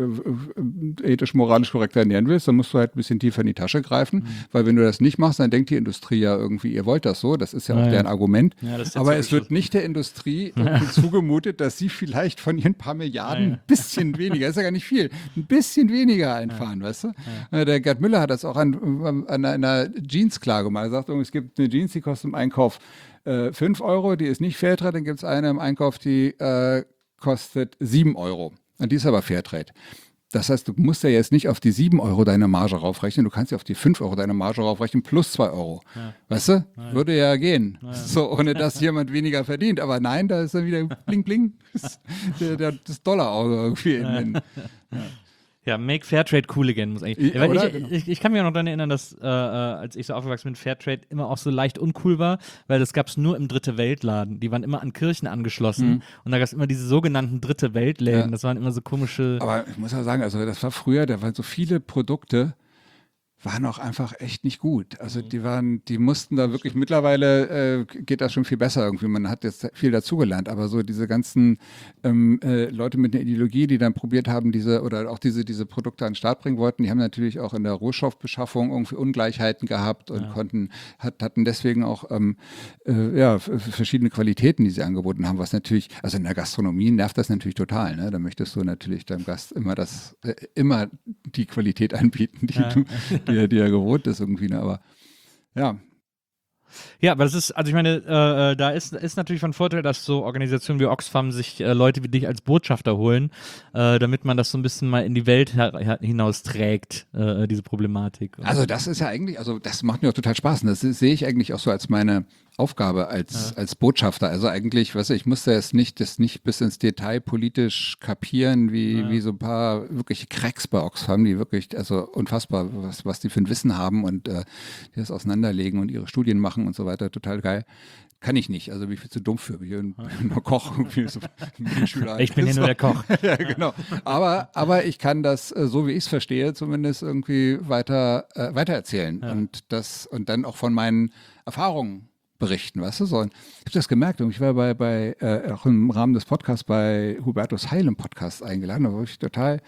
ethisch, moralisch korrekt ernähren willst, dann musst du halt ein bisschen tiefer in die Tasche greifen, weil wenn du das nicht machst, dann denkt die Industrie ja irgendwie, ihr wollt das so, das ist ja auch deren Argument, aber es wird nicht der Industrie zugemutet, dass sie vielleicht von ihren paar Milliarden ein bisschen weniger, ist ja gar nicht viel, ein bisschen weniger einfahren, weißt du? Der Gerd Müller hat das auch an einer Jeans-Klage mal gesagt, es gibt eine Jeans, die kostet im Einkauf 5 Euro, die ist nicht Fairtrade, dann gibt es eine im Einkauf, die kostet 7 Euro. Und die ist aber Fairtrade. Das heißt, du musst ja jetzt nicht auf die 7 Euro deine Marge raufrechnen, du kannst ja auf die 5 Euro deine Marge raufrechnen plus 2 Euro. Weißt du? Würde ja gehen. So, ohne dass jemand weniger verdient. Aber nein, da ist dann wieder bling bling. Das Dollarauge irgendwie. Ja, make Fairtrade cool again, muss eigentlich. Ja, weil ich kann mich auch noch daran erinnern, dass als ich so aufgewachsen bin, Fairtrade immer auch so leicht uncool war, weil das gab es nur im Dritte-Welt-Laden. Die waren immer an Kirchen angeschlossen und da gab es immer diese sogenannten Dritte-Welt-Läden. Das waren immer so komische. Aber ich muss ja sagen, also das war früher, da waren so viele Produkte, waren auch einfach echt nicht gut. Also die mussten da wirklich, mittlerweile geht das schon viel besser irgendwie. Man hat jetzt viel dazugelernt, aber so diese ganzen Leute mit einer Ideologie, die dann probiert haben, diese Produkte an den Start bringen wollten, die haben natürlich auch in der Rohstoffbeschaffung irgendwie Ungleichheiten gehabt und hatten deswegen auch verschiedene Qualitäten, die sie angeboten haben, was natürlich, also in der Gastronomie nervt das natürlich total, ne? Da möchtest du natürlich deinem Gast immer die Qualität anbieten, die er gewohnt ist irgendwie, ne? Aber ja. Ja, aber das ist, also ich meine, da ist natürlich von Vorteil, dass so Organisationen wie Oxfam sich Leute wie dich als Botschafter holen, damit man das so ein bisschen mal in die Welt hinaus trägt, diese Problematik. Also das ist ja eigentlich, also das macht mir auch total Spaß. Und das sehe ich eigentlich auch so als meine Aufgabe als Botschafter. Also eigentlich, weißt du, ich musste das nicht bis ins Detail politisch kapieren, wie so ein paar wirkliche Cracks bei Oxfam, die wirklich, also unfassbar, was die für ein Wissen haben und die das auseinanderlegen und ihre Studien machen und so weiter. Total geil. Kann ich nicht, also bin ich viel zu dumm für. Ich bin nur Koch, irgendwie so Schüler. Ich bin hier nur der Koch. Ja, genau. Aber ich kann das, so wie ich es verstehe, zumindest irgendwie weitererzählen und dann auch von meinen Erfahrungen berichten, weißt du so. Und ich habe das gemerkt und ich war auch im Rahmen des Podcasts bei Hubertus Heil im Podcast eingeladen, da war ich total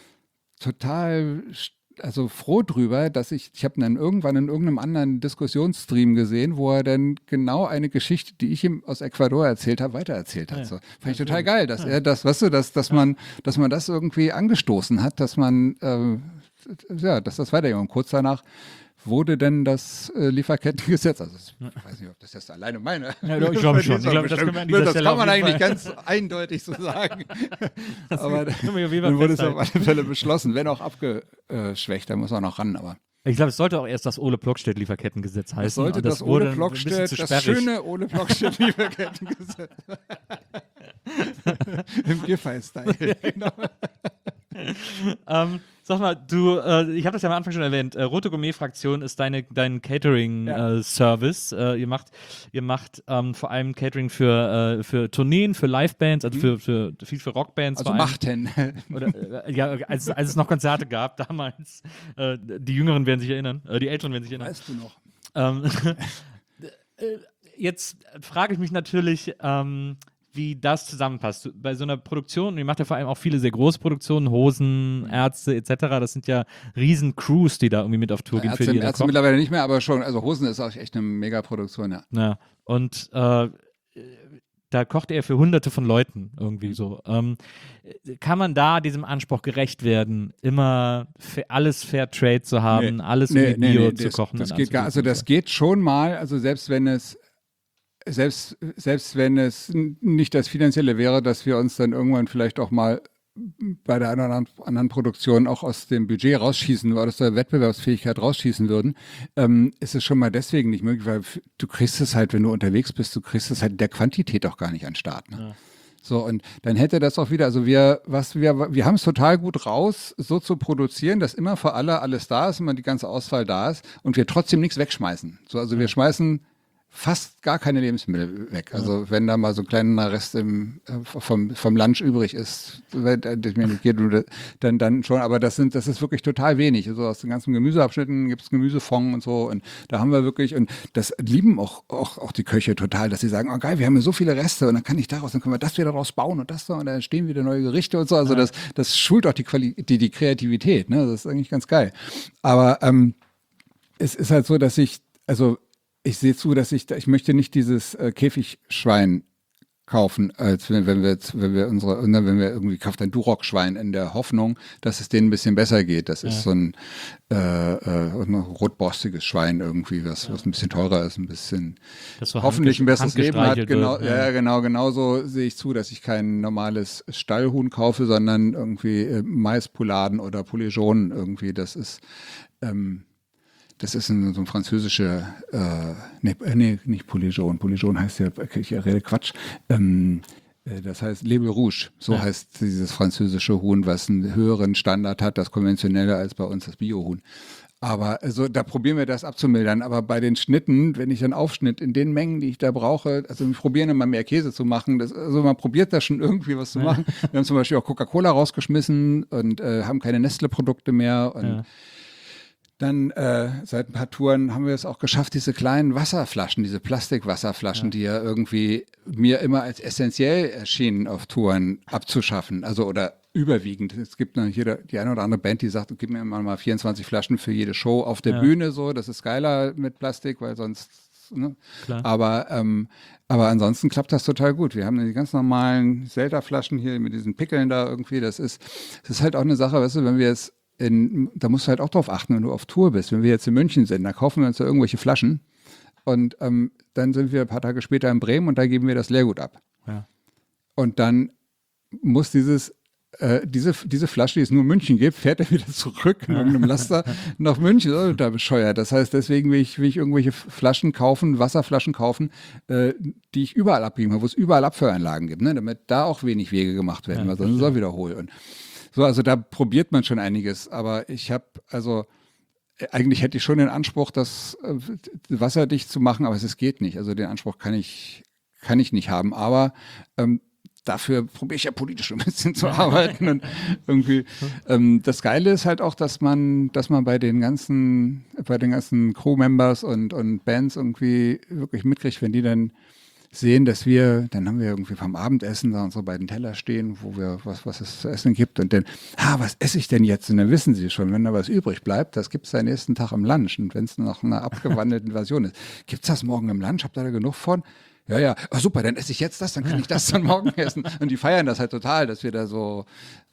also froh drüber, dass ich habe ihn dann irgendwann in irgendeinem anderen Diskussionsstream gesehen, wo er dann genau eine Geschichte, die ich ihm aus Ecuador erzählt habe, weitererzählt hat. Ja. So. Fand ich total geil, dass er das, weißt du, dass man das irgendwie angestoßen hat, dass man, dass das weiterging. Und kurz danach wurde denn das Lieferkettengesetz, also ich weiß nicht, ob das jetzt alleine meine. Ja, doch, ich glaube schon. Ich glaube, das können wir an dieser das Stelle kann man auf jeden eigentlich Fall- ganz eindeutig so sagen. Aber können wir auf jeden Fall dann wurde es auf festhalten. alle Fälle beschlossen, wenn auch abgeschwächt, da muss auch noch ran, aber Ich glaube, es sollte auch erst das Ole-Plockstedt-Lieferkettengesetz heißen. es sollte und das wurde Ole ein Plockstedt, bisschen zu das sperrig. schöne Ole Plockstedt Lieferkettengesetz. Im Giffey-Style. Genau. Sag mal, ich habe das ja am Anfang schon erwähnt, Rote Gourmet-Fraktion ist dein Catering-Service. Ihr macht vor allem Catering für Tourneen, für Livebands, also für Rockbands. Also vor allem. machten. Oder, als es noch Konzerte gab damals. Die Jüngeren werden sich erinnern, die Älteren werden sich erinnern. Weißt du noch? Jetzt frage ich mich natürlich, wie das zusammenpasst. Bei so einer Produktion, und ihr macht ja vor allem auch viele sehr große Produktionen, Hosen, Ärzte etc., das sind ja riesen Crews, die da irgendwie mit auf Tour gehen. Für die ihr da Ärzte kocht. mittlerweile nicht mehr, aber schon. Also Hosen ist auch echt eine Megaproduktion, ja. Ja, und da kocht er für Hunderte von Leuten irgendwie so. Kann man da diesem Anspruch gerecht werden, immer alles Fair Trade zu haben, alles irgendwie Bio zu kochen? Das und geht gar, also anzubieten? das geht schon mal, also selbst wenn es nicht das Finanzielle wäre, dass wir uns dann irgendwann vielleicht auch mal bei der einen oder anderen Produktion auch aus dem Budget rausschießen oder aus der Wettbewerbsfähigkeit rausschießen würden, ist es schon mal deswegen nicht möglich, weil du kriegst es halt, wenn du unterwegs bist, du kriegst es halt in der Quantität auch gar nicht an den Start. Ne? Ja. So, und dann hätte das auch wieder, also wir haben es total gut raus, so zu produzieren, dass immer für alle alles da ist, immer die ganze Auswahl da ist und wir trotzdem nichts wegschmeißen. So, also wir schmeißen fast gar keine Lebensmittel weg. Also wenn da mal so ein kleiner Rest vom Lunch übrig ist, das mir nicht geht, dann schon. Aber das ist wirklich total wenig. Also aus den ganzen Gemüseabschnitten gibt es Gemüsefond und so. Und da haben wir wirklich, und das lieben auch die Köche total, dass sie sagen, oh geil, wir haben ja so viele Reste und dann kann ich daraus, dann können wir das wieder daraus bauen und das da und dann entstehen wieder neue Gerichte und so. Also das schult auch die Kreativität. Ne? Das ist eigentlich ganz geil. Aber es ist halt so, dass ich sehe zu, dass ich möchte nicht dieses Käfigschwein kaufen, als wenn wir irgendwie kauft ein Duroc-Schwein in der Hoffnung, dass es denen ein bisschen besser geht. Das ist so ein rotborstiges Schwein irgendwie, was ein bisschen teurer ist, ein bisschen hoffentlich ein besseres Leben hat. Genau, genauso sehe ich zu, dass ich kein normales Stallhuhn kaufe, sondern irgendwie Maispoularden oder Poulejonen irgendwie. Das ist so ein französischer, nicht Poulejon. Poulejon heißt ja, ich rede Quatsch. Das heißt Lebel Rouge, so heißt dieses französische Huhn, was einen höheren Standard hat, das konventionelle als bei uns das Biohuhn. Aber also da probieren wir das abzumildern. Aber bei den Schnitten, wenn ich dann aufschnitt in den Mengen, die ich da brauche, also wir probieren immer mehr Käse zu machen. Also man probiert da schon irgendwie was zu machen. Wir haben zum Beispiel auch Coca-Cola rausgeschmissen und haben keine Nestle-Produkte mehr und dann seit ein paar Touren haben wir es auch geschafft, diese kleinen Wasserflaschen, diese Plastikwasserflaschen, die ja irgendwie mir immer als essentiell erschienen auf Touren abzuschaffen. Also oder überwiegend. Es gibt noch die eine oder andere Band, die sagt, gib mir mal 24 Flaschen für jede Show auf der Bühne. So, das ist geiler mit Plastik, weil sonst. Ne? Klar. Aber ansonsten klappt das total gut. Wir haben die ganz normalen Zelda-Flaschen hier mit diesen Pickeln da irgendwie. Das ist halt auch eine Sache, weißt du, wenn wir jetzt da musst du halt auch drauf achten, wenn du auf Tour bist. Wenn wir jetzt in München sind, da kaufen wir uns da irgendwelche Flaschen Und dann sind wir ein paar Tage später in Bremen und da geben wir das Leergut ab. Ja. Und dann muss diese Flasche, die es nur in München gibt, fährt er wieder zurück in irgendeinem Laster nach München. Das ist da bescheuert. Das heißt, deswegen will ich irgendwelche Flaschen kaufen, Wasserflaschen kaufen, die ich überall abgeben habe, wo es überall Abfüllanlagen gibt, ne? Damit da auch wenig Wege gemacht werden, weil sonst ist es auch wieder hohl. Und so, also da probiert man schon einiges. Aber eigentlich hätte ich schon den Anspruch, das wasserdicht zu machen, aber es geht nicht. Also den Anspruch kann ich nicht haben. Aber dafür probiere ich ja politisch ein bisschen zu arbeiten. Und irgendwie das Geile ist halt auch, dass man bei den ganzen Crew-Members und Bands irgendwie wirklich mitkriegt, wenn die dann sehen, dann haben wir irgendwie vom Abendessen da unsere beiden Teller stehen, wo wir was es zu essen gibt und dann, was esse ich denn jetzt? Und dann wissen sie schon, wenn da was übrig bleibt, das gibt es am nächsten Tag im Lunch. Und wenn es noch eine abgewandelte Version ist, gibt es das morgen im Lunch? Habt ihr da genug von? Ja, super, dann esse ich jetzt das, dann kann ich das dann morgen essen. Und die feiern das halt total, dass wir da so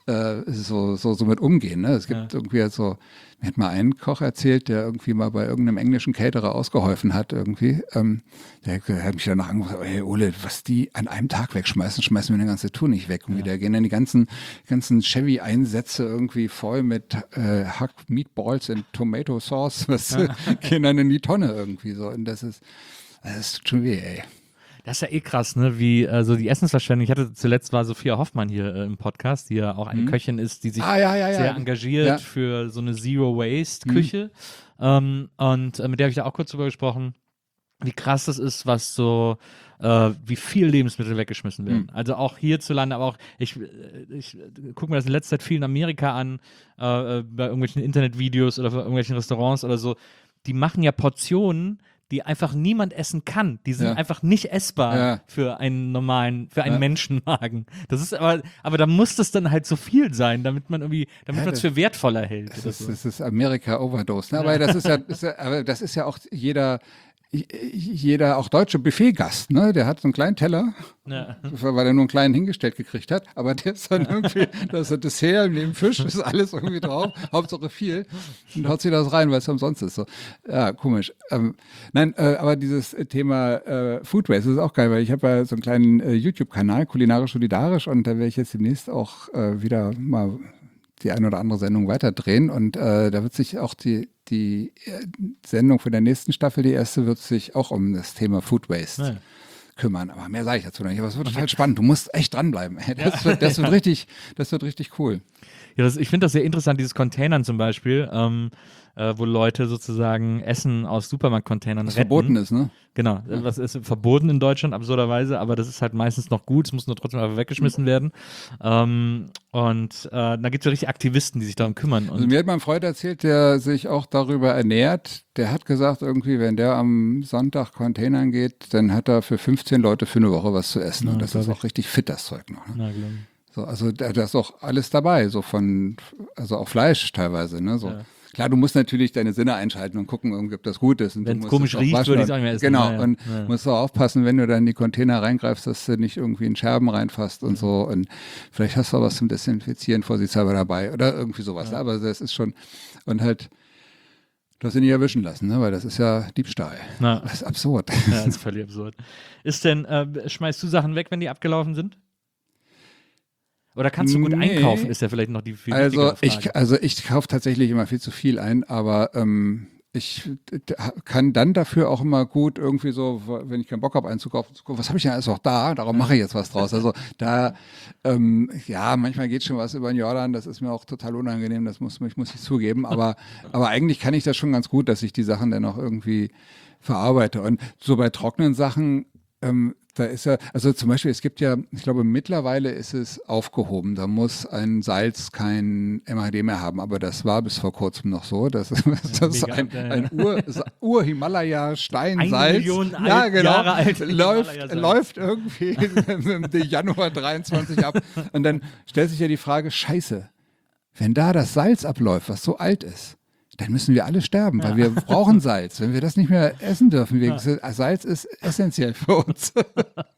mit umgehen. Ne? Es gibt irgendwie halt so, mir hat mal ein Koch erzählt, der irgendwie mal bei irgendeinem englischen Caterer ausgeholfen hat irgendwie. Der hat mich danach angerufen, hey Ole, was die an einem Tag wegschmeißen, schmeißen wir eine ganze Tour nicht weg. Und da gehen dann die ganzen Chevy-Einsätze irgendwie voll mit Hacked Meatballs und Tomato Sauce, gehen dann in die Tonne irgendwie so. Und das tut schon weh, ey. Das ist ja krass, ne? Wie so die Essensverschwendung. Ich hatte zuletzt war Sophia Hoffmann hier im Podcast, die ja auch eine Köchin ist, die sich sehr engagiert für so eine Zero-Waste-Küche. Und mit der habe ich da auch kurz drüber gesprochen, wie krass das ist, was so wie viel Lebensmittel weggeschmissen werden. Also auch hierzulande, aber auch ich gucke mir das in letzter Zeit viel in Amerika an, bei irgendwelchen Internetvideos oder bei irgendwelchen Restaurants oder so. Die machen ja Portionen, die einfach niemand essen kann. Die sind einfach nicht essbar für einen Menschenmagen. Das ist aber da muss das dann halt so viel sein, damit man es für wertvoller hält. Das ist Amerika Overdose. Ne? Aber das ist ja auch jeder auch deutsche Buffetgast, ne? Der hat so einen kleinen Teller, weil er nur einen kleinen hingestellt gekriegt hat, aber der ist dann irgendwie, da ist ein Dessert neben Fisch, ist alles irgendwie drauf, Hauptsache viel, und haut sich das rein, weil es umsonst ist. So. Ja, komisch. Aber dieses Thema Food Waste ist auch geil, weil ich habe ja so einen kleinen YouTube-Kanal, Kulinarisch Solidarisch, und da werde ich jetzt demnächst auch wieder mal die eine oder andere Sendung weiterdrehen, und da wird sich auch die Sendung für der nächsten Staffel, die erste, wird sich auch um das Thema Food Waste kümmern. Aber mehr sage ich dazu noch nicht. Aber es wird total spannend. Du musst echt dranbleiben. Das wird richtig cool. Ja, ich finde das sehr interessant, dieses Containern zum Beispiel, wo Leute sozusagen Essen aus Supermarktcontainern retten. Verboten ist, ne? Genau, was ist verboten in Deutschland, absurderweise, aber das ist halt meistens noch gut, es muss nur trotzdem einfach weggeschmissen werden. Und da gibt es ja richtig Aktivisten, die sich darum kümmern. Also mir hat mein Freund erzählt, der sich auch darüber ernährt, der hat gesagt, irgendwie, wenn der am Sonntag Containern geht, dann hat er für 15 Leute für eine Woche was zu essen. Und das ist auch richtig fit, das Zeug noch. Ne? So, also da ist auch alles dabei, so also auch Fleisch teilweise, ne? So. Ja. Klar, du musst natürlich deine Sinne einschalten und gucken, ob das gut ist. Wenn es komisch riecht, würde ich es auch nicht mehr essen. Genau, und musst auch aufpassen, wenn du dann in die Container reingreifst, dass du nicht irgendwie in Scherben reinfasst und so. Und vielleicht hast du auch was zum Desinfizieren vorsichtshalber dabei oder irgendwie sowas. Ja. Aber das ist schon, und halt, du hast ihn nicht erwischen lassen, ne? Weil das ist ja Diebstahl. Das ist absurd. Ja, das ist völlig absurd. Schmeißt du Sachen weg, wenn die abgelaufen sind? Oder kannst du gut einkaufen, ist ja vielleicht noch die viel wichtigere Frage. Ich kaufe tatsächlich immer viel zu viel ein, aber ich kann dann dafür auch immer gut irgendwie so, wenn ich keinen Bock habe einzukaufen, was habe ich denn alles auch da? Darum mache ich jetzt was draus. Also da, manchmal geht schon was über den Jordan, das ist mir auch total unangenehm, das muss ich zugeben, aber eigentlich kann ich das schon ganz gut, dass ich die Sachen dann auch irgendwie verarbeite. Und so bei trockenen Sachen, da ist ja, also zum Beispiel, es gibt ja, ich glaube, mittlerweile ist es aufgehoben. Da muss ein Salz kein MHD mehr haben, aber das war bis vor kurzem noch so. Das ist ein Ur-Himalaya-Steinsalz. 1 Million Jahre alt. Läuft irgendwie im Januar 23 ab. Und dann stellt sich ja die Frage, Scheiße, wenn da das Salz abläuft, was so alt ist, dann müssen wir alle sterben, weil wir brauchen Salz. Wenn wir das nicht mehr essen dürfen, Salz ist essentiell für uns.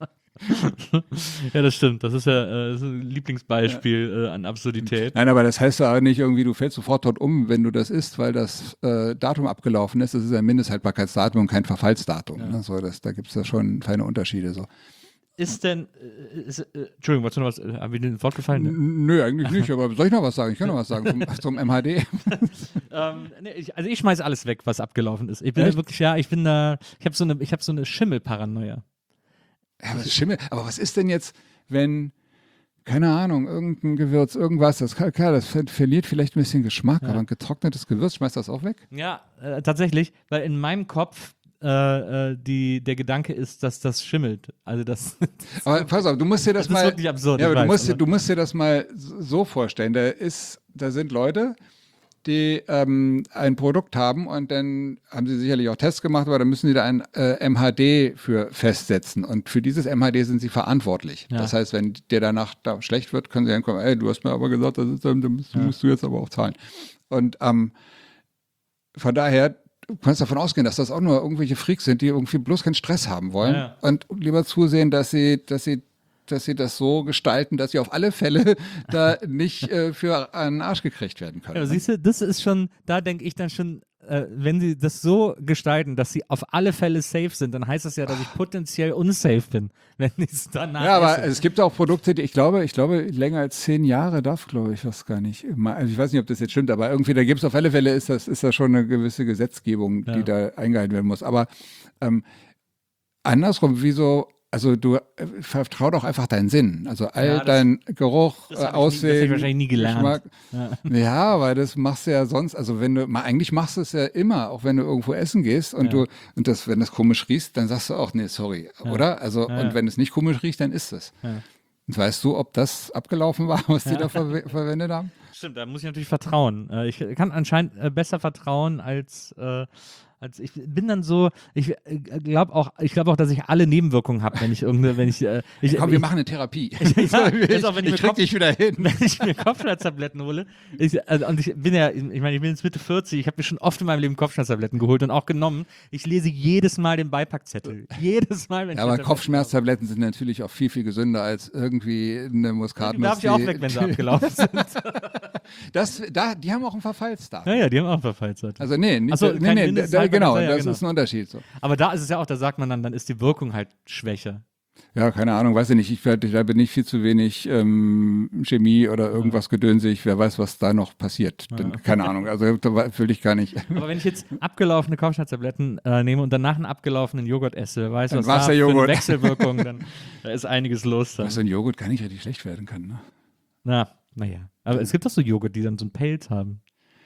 Ja, das stimmt. Das ist ja das ist ein Lieblingsbeispiel an Absurdität. Nein, aber das heißt ja nicht irgendwie, du fällst sofort tot um, wenn du das isst, weil das Datum abgelaufen ist. Das ist ein Mindesthaltbarkeitsdatum und kein Verfallsdatum. Ja. Ne? So, da gibt es ja schon feine Unterschiede. So. Ist denn, Entschuldigung, wolltest du noch was, haben wir den Wort gefallen? Nö, eigentlich nicht, aber soll ich noch was sagen? Ich kann noch was sagen zum MHD. Nee, ich schmeiß alles weg, was abgelaufen ist. Ich bin da wirklich, ich habe so eine Schimmelparanoia. Ja, aber was ist denn jetzt, wenn, keine Ahnung, irgendein Gewürz, irgendwas, das verliert vielleicht ein bisschen Geschmack, aber ein getrocknetes Gewürz, schmeißt das auch weg? Ja, tatsächlich, weil in meinem Kopf der Gedanke ist, dass das schimmelt. Also das. Aber pass auf, du musst dir das ist mal. wirklich absurd. Ja, aber ich weiß, du musst dir das mal so vorstellen. Da sind Leute, die ein Produkt haben und dann haben sie sicherlich auch Tests gemacht, aber dann müssen sie da ein MHD für festsetzen. Und für dieses MHD sind sie verantwortlich. Ja. Das heißt, wenn dir danach da schlecht wird, können sie dann kommen, ey, du hast mir aber gesagt, das ist, dann musst du jetzt aber auch zahlen. Und von daher. Du kannst davon ausgehen, dass das auch nur irgendwelche Freaks sind, die irgendwie bloß keinen Stress haben wollen und lieber zusehen, dass sie das so gestalten, dass sie auf alle Fälle da nicht für einen Arsch gekriegt werden können. Ja, siehst du, das ist schon, da denke ich dann schon, wenn sie das so gestalten, dass sie auf alle Fälle safe sind, dann heißt das ja, dass ich potenziell unsafe bin, wenn ich es danach Ja, aber esse. es gibt auch Produkte, die ich glaube, länger als 10 Jahre darf, glaube ich, was gar nicht. Also ich weiß nicht, ob das jetzt stimmt, aber irgendwie, da gibt es auf alle Fälle, ist da schon eine gewisse Gesetzgebung, die da eingehalten werden muss. Aber andersrum, wieso, also du vertrau doch einfach deinen Sinn. Also dein Geruch, das hab Aussehen, ich wahrscheinlich nie gelernt. Geschmack. Ja, aber das machst du ja sonst, also wenn du, eigentlich machst du es ja immer, auch wenn du irgendwo essen gehst und wenn das komisch riechst, dann sagst du auch, nee, sorry, oder? Also, und wenn es nicht komisch riecht, dann ist es. Ja. Und weißt du, ob das abgelaufen war, was die da verwendet haben? Stimmt, da muss ich natürlich vertrauen. Ich kann anscheinend besser vertrauen als ich bin dann so, ich glaube auch, dass ich alle Nebenwirkungen habe, wenn ich Komm, wir machen eine Therapie. Ich krieg dich wieder hin. Wenn ich mir Kopfschmerztabletten hole, ich bin jetzt Mitte 40, ich habe mir schon oft in meinem Leben Kopfschmerztabletten geholt und auch genommen. Ich lese jedes Mal den Beipackzettel. Jedes Mal, wenn ich aber Kopfschmerztabletten sind natürlich auch viel, viel gesünder als irgendwie eine Muskatnuss. Die darf ich auch weg, wenn sie abgelaufen sind. Die haben auch ein Verfallsdatum. Ja, die haben auch ein Verfallsdatum. Also nee, genau, das ist ein Unterschied. So. Aber da ist es ja auch, da sagt man dann ist die Wirkung halt schwächer. Ja, keine Ahnung, weiß ich nicht. Da bin ich viel zu wenig Chemie oder irgendwas gedönsig. Wer weiß, was da noch passiert. Keine Ahnung, also da will ich gar nicht. Aber wenn ich jetzt abgelaufene Kopfschmerztabletten nehme und danach einen abgelaufenen Joghurt esse, wer weiß, was da für eine Wechselwirkung, dann da ist einiges los. Was so ein Joghurt gar nicht richtig schlecht werden kann, ne? Naja. Aber es gibt doch so Joghurt, die dann so einen Pelz haben.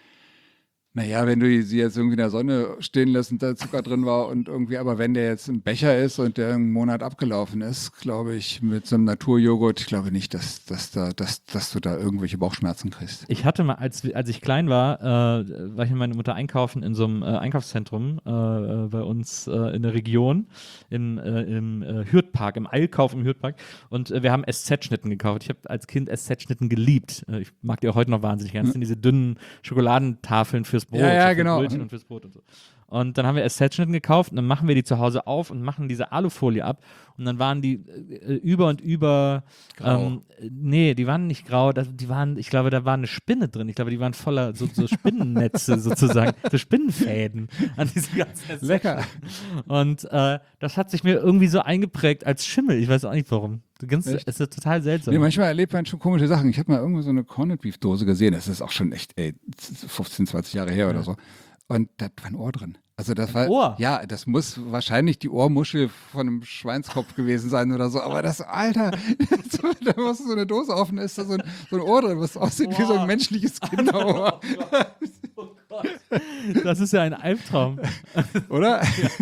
Naja, wenn du sie jetzt irgendwie in der Sonne stehen lässt und da Zucker drin war und irgendwie, aber wenn der jetzt ein Becher ist und der einen Monat abgelaufen ist, glaube ich, mit so einem Naturjoghurt, ich glaube nicht, dass du da irgendwelche Bauchschmerzen kriegst. Ich hatte mal, als ich klein war, war ich mit meiner Mutter einkaufen in so einem Einkaufszentrum bei uns in der Region, im Hürtpark, im Eilkauf im Hürtpark, und wir haben SZ-Schnitten gekauft. Ich habe als Kind SZ-Schnitten geliebt. Ich mag die auch heute noch wahnsinnig gern. Das sind diese dünnen Schokoladentafeln fürs Brot, ja, für genau. Brötchen und fürs Brot und so. Und dann haben wir SZ-Schnitten gekauft und dann machen wir die zu Hause auf und machen diese Alufolie ab und dann waren die über und über grau. Nee, die waren nicht grau, ich glaube, da war eine Spinne drin. Ich glaube, die waren voller so Spinnennetze sozusagen, so Spinnenfäden an diesen ganzen SZ-Schnitten. Lecker. Und das hat sich mir irgendwie so eingeprägt als Schimmel. Ich weiß auch nicht warum. Es ist total seltsam. Nee, manchmal erlebt man schon komische Sachen. Ich habe mal irgendwo so eine Corned Beef Dose gesehen. Das ist auch schon echt 15, 20 Jahre her oder so. Und da war ein Ohr drin. Also das war, Ohr? Ja, das muss wahrscheinlich die Ohrmuschel von einem Schweinskopf gewesen sein oder so. Aber das, Alter, da machst du so eine Dose auf und ist da so ein Ohr drin, was aussieht wie so ein menschliches Kinderohr. Oh Gott. Das ist ja ein Albtraum. Oder?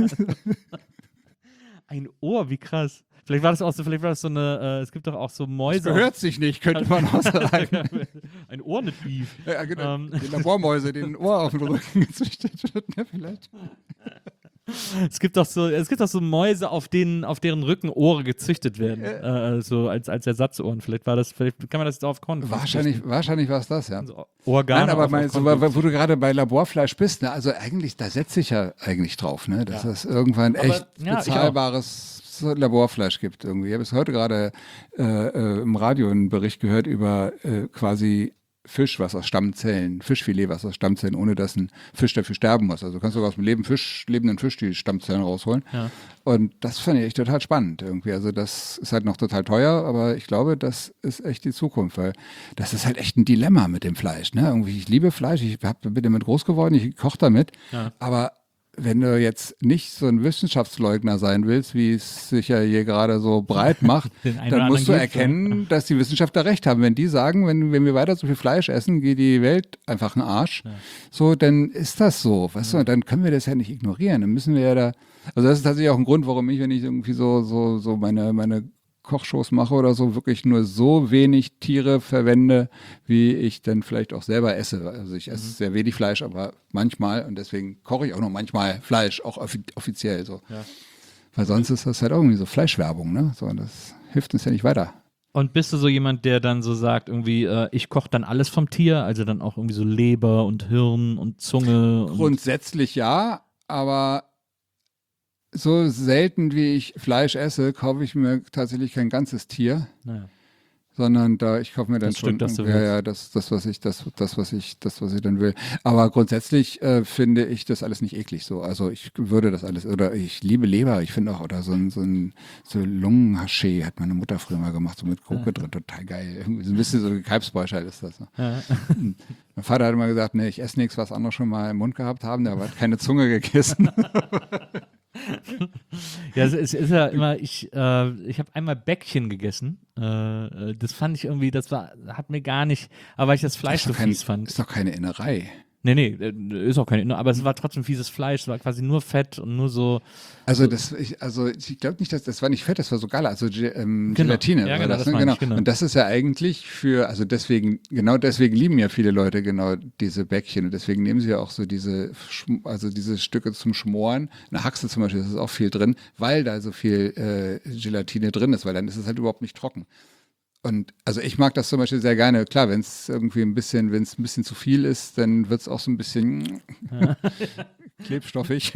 Ein Ohr, wie krass. Vielleicht war das so eine, es gibt doch auch so Mäuse. Das gehört sich nicht, könnte man auch sagen. Ein Ohr mit Beef. Ja, genau. Die Labormäuse, die ein Ohr auf den Rücken gezüchtet wird, ne, vielleicht. Es gibt doch so Mäuse, auf deren Rücken Ohren gezüchtet werden. So als Ersatzohren. Vielleicht kann man das jetzt auf Korn. Wahrscheinlich war es das, ja. Also Organe. Nein, aber wo du gerade bei Laborfleisch bist, ne, also eigentlich, da setze ich ja eigentlich drauf, ne? Dass das irgendwann echt bezahlbares Laborfleisch gibt irgendwie. Ich habe bis heute gerade im Radio einen Bericht gehört über quasi Fisch, was aus Stammzellen, Fischfilet, was aus Stammzellen, ohne dass ein Fisch dafür sterben muss. Also du kannst sogar aus dem lebenden Fisch die Stammzellen rausholen. Ja. Und das fand ich echt total spannend irgendwie. Also das ist halt noch total teuer, aber ich glaube, das ist echt die Zukunft, weil das ist halt echt ein Dilemma mit dem Fleisch. Ne? Irgendwie, ich liebe Fleisch, bin damit groß geworden, ich koche damit, aber wenn du jetzt nicht so ein Wissenschaftsleugner sein willst, wie es sich ja hier gerade so breit macht, dann musst du erkennen, dass die Wissenschaftler recht haben. Wenn die sagen, wenn wir weiter so viel Fleisch essen, geht die Welt einfach in den Arsch, so, dann ist das so. Weißt du, dann können wir das ja nicht ignorieren. Dann müssen wir ja da, also das ist tatsächlich auch ein Grund, warum ich, wenn ich irgendwie so meine Kochshows mache oder so, wirklich nur so wenig Tiere verwende, wie ich dann vielleicht auch selber esse. Also ich esse sehr wenig Fleisch, aber manchmal, und deswegen koche ich auch noch manchmal Fleisch, auch offiziell so. Ja. Weil sonst ist das halt irgendwie so Fleischwerbung, ne? So, und das hilft uns ja nicht weiter. Und bist du so jemand, der dann so sagt, irgendwie, ich koche dann alles vom Tier, also dann auch irgendwie so Leber und Hirn und Zunge? Grundsätzlich ja, aber so selten wie ich Fleisch esse, kaufe ich mir tatsächlich kein ganzes Tier, sondern ich kaufe mir dann das schon Stück, das du was ich dann will. Aber grundsätzlich finde ich das alles nicht eklig so. Also ich würde das alles, oder ich liebe Leber, ich finde auch, oder so Lungenhaché hat meine Mutter früher mal gemacht, so mit Gurke drin, total geil. Irgendwie so ein bisschen so Kalbsbräuchert ist das. So. Mein Vater hat immer gesagt, nee, ich esse nichts, was andere schon mal im Mund gehabt haben, der hat keine Zunge gegessen. Ja, es ist ja immer, ich habe einmal Bäckchen gegessen. Das fand ich irgendwie, hat mir gar nicht, aber weil ich das Fleisch so fies fand. Ist doch keine Innerei. Nee, ist auch keine, aber es war trotzdem fieses Fleisch, es war quasi nur Fett und nur so. Also ich glaube nicht, das war nicht Fett, das war so Gala, also Gelatine. Ja, war genau, das, das meine ich, genau. Und das ist ja eigentlich deswegen lieben ja viele Leute genau diese Bäckchen und deswegen nehmen sie ja auch so diese Stücke zum Schmoren. Eine Haxe zum Beispiel, das ist auch viel drin, weil da so viel Gelatine drin ist, weil dann ist es halt überhaupt nicht trocken. Und also ich mag das zum Beispiel sehr gerne. Klar, wenn es ein bisschen zu viel ist, dann wird es auch so ein bisschen klebstoffig.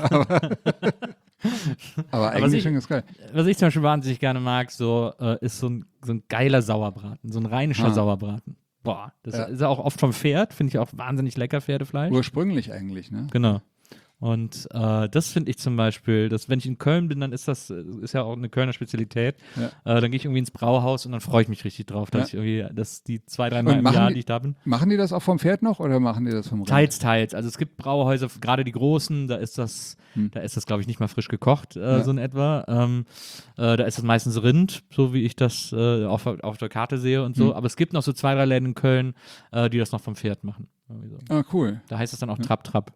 aber eigentlich schon ganz geil. Was ich zum Beispiel wahnsinnig gerne mag, ist so ein geiler Sauerbraten, so ein rheinischer Sauerbraten. Boah, das ist ja auch oft vom Pferd, finde ich auch wahnsinnig lecker, Pferdefleisch. Ursprünglich eigentlich, ne? Genau. Und das finde ich zum Beispiel, wenn ich in Köln bin, dann ist ja auch eine Kölner Spezialität. Ja. Dann gehe ich irgendwie ins Brauhaus und dann freue ich mich richtig drauf, dass die 2-3 Mal im Jahr, die ich da bin. Machen die das auch vom Pferd noch oder machen die das vom Rind? Teils. Also es gibt Brauhäuser, gerade die großen, da ist das, glaube ich, nicht mal frisch gekocht, so in etwa. Da ist das meistens Rind, so wie ich das auf der Karte sehe und so. Aber es gibt noch so 2-3 Läden in Köln, die das noch vom Pferd machen. So. Ah, cool. Da heißt es dann auch Trapp.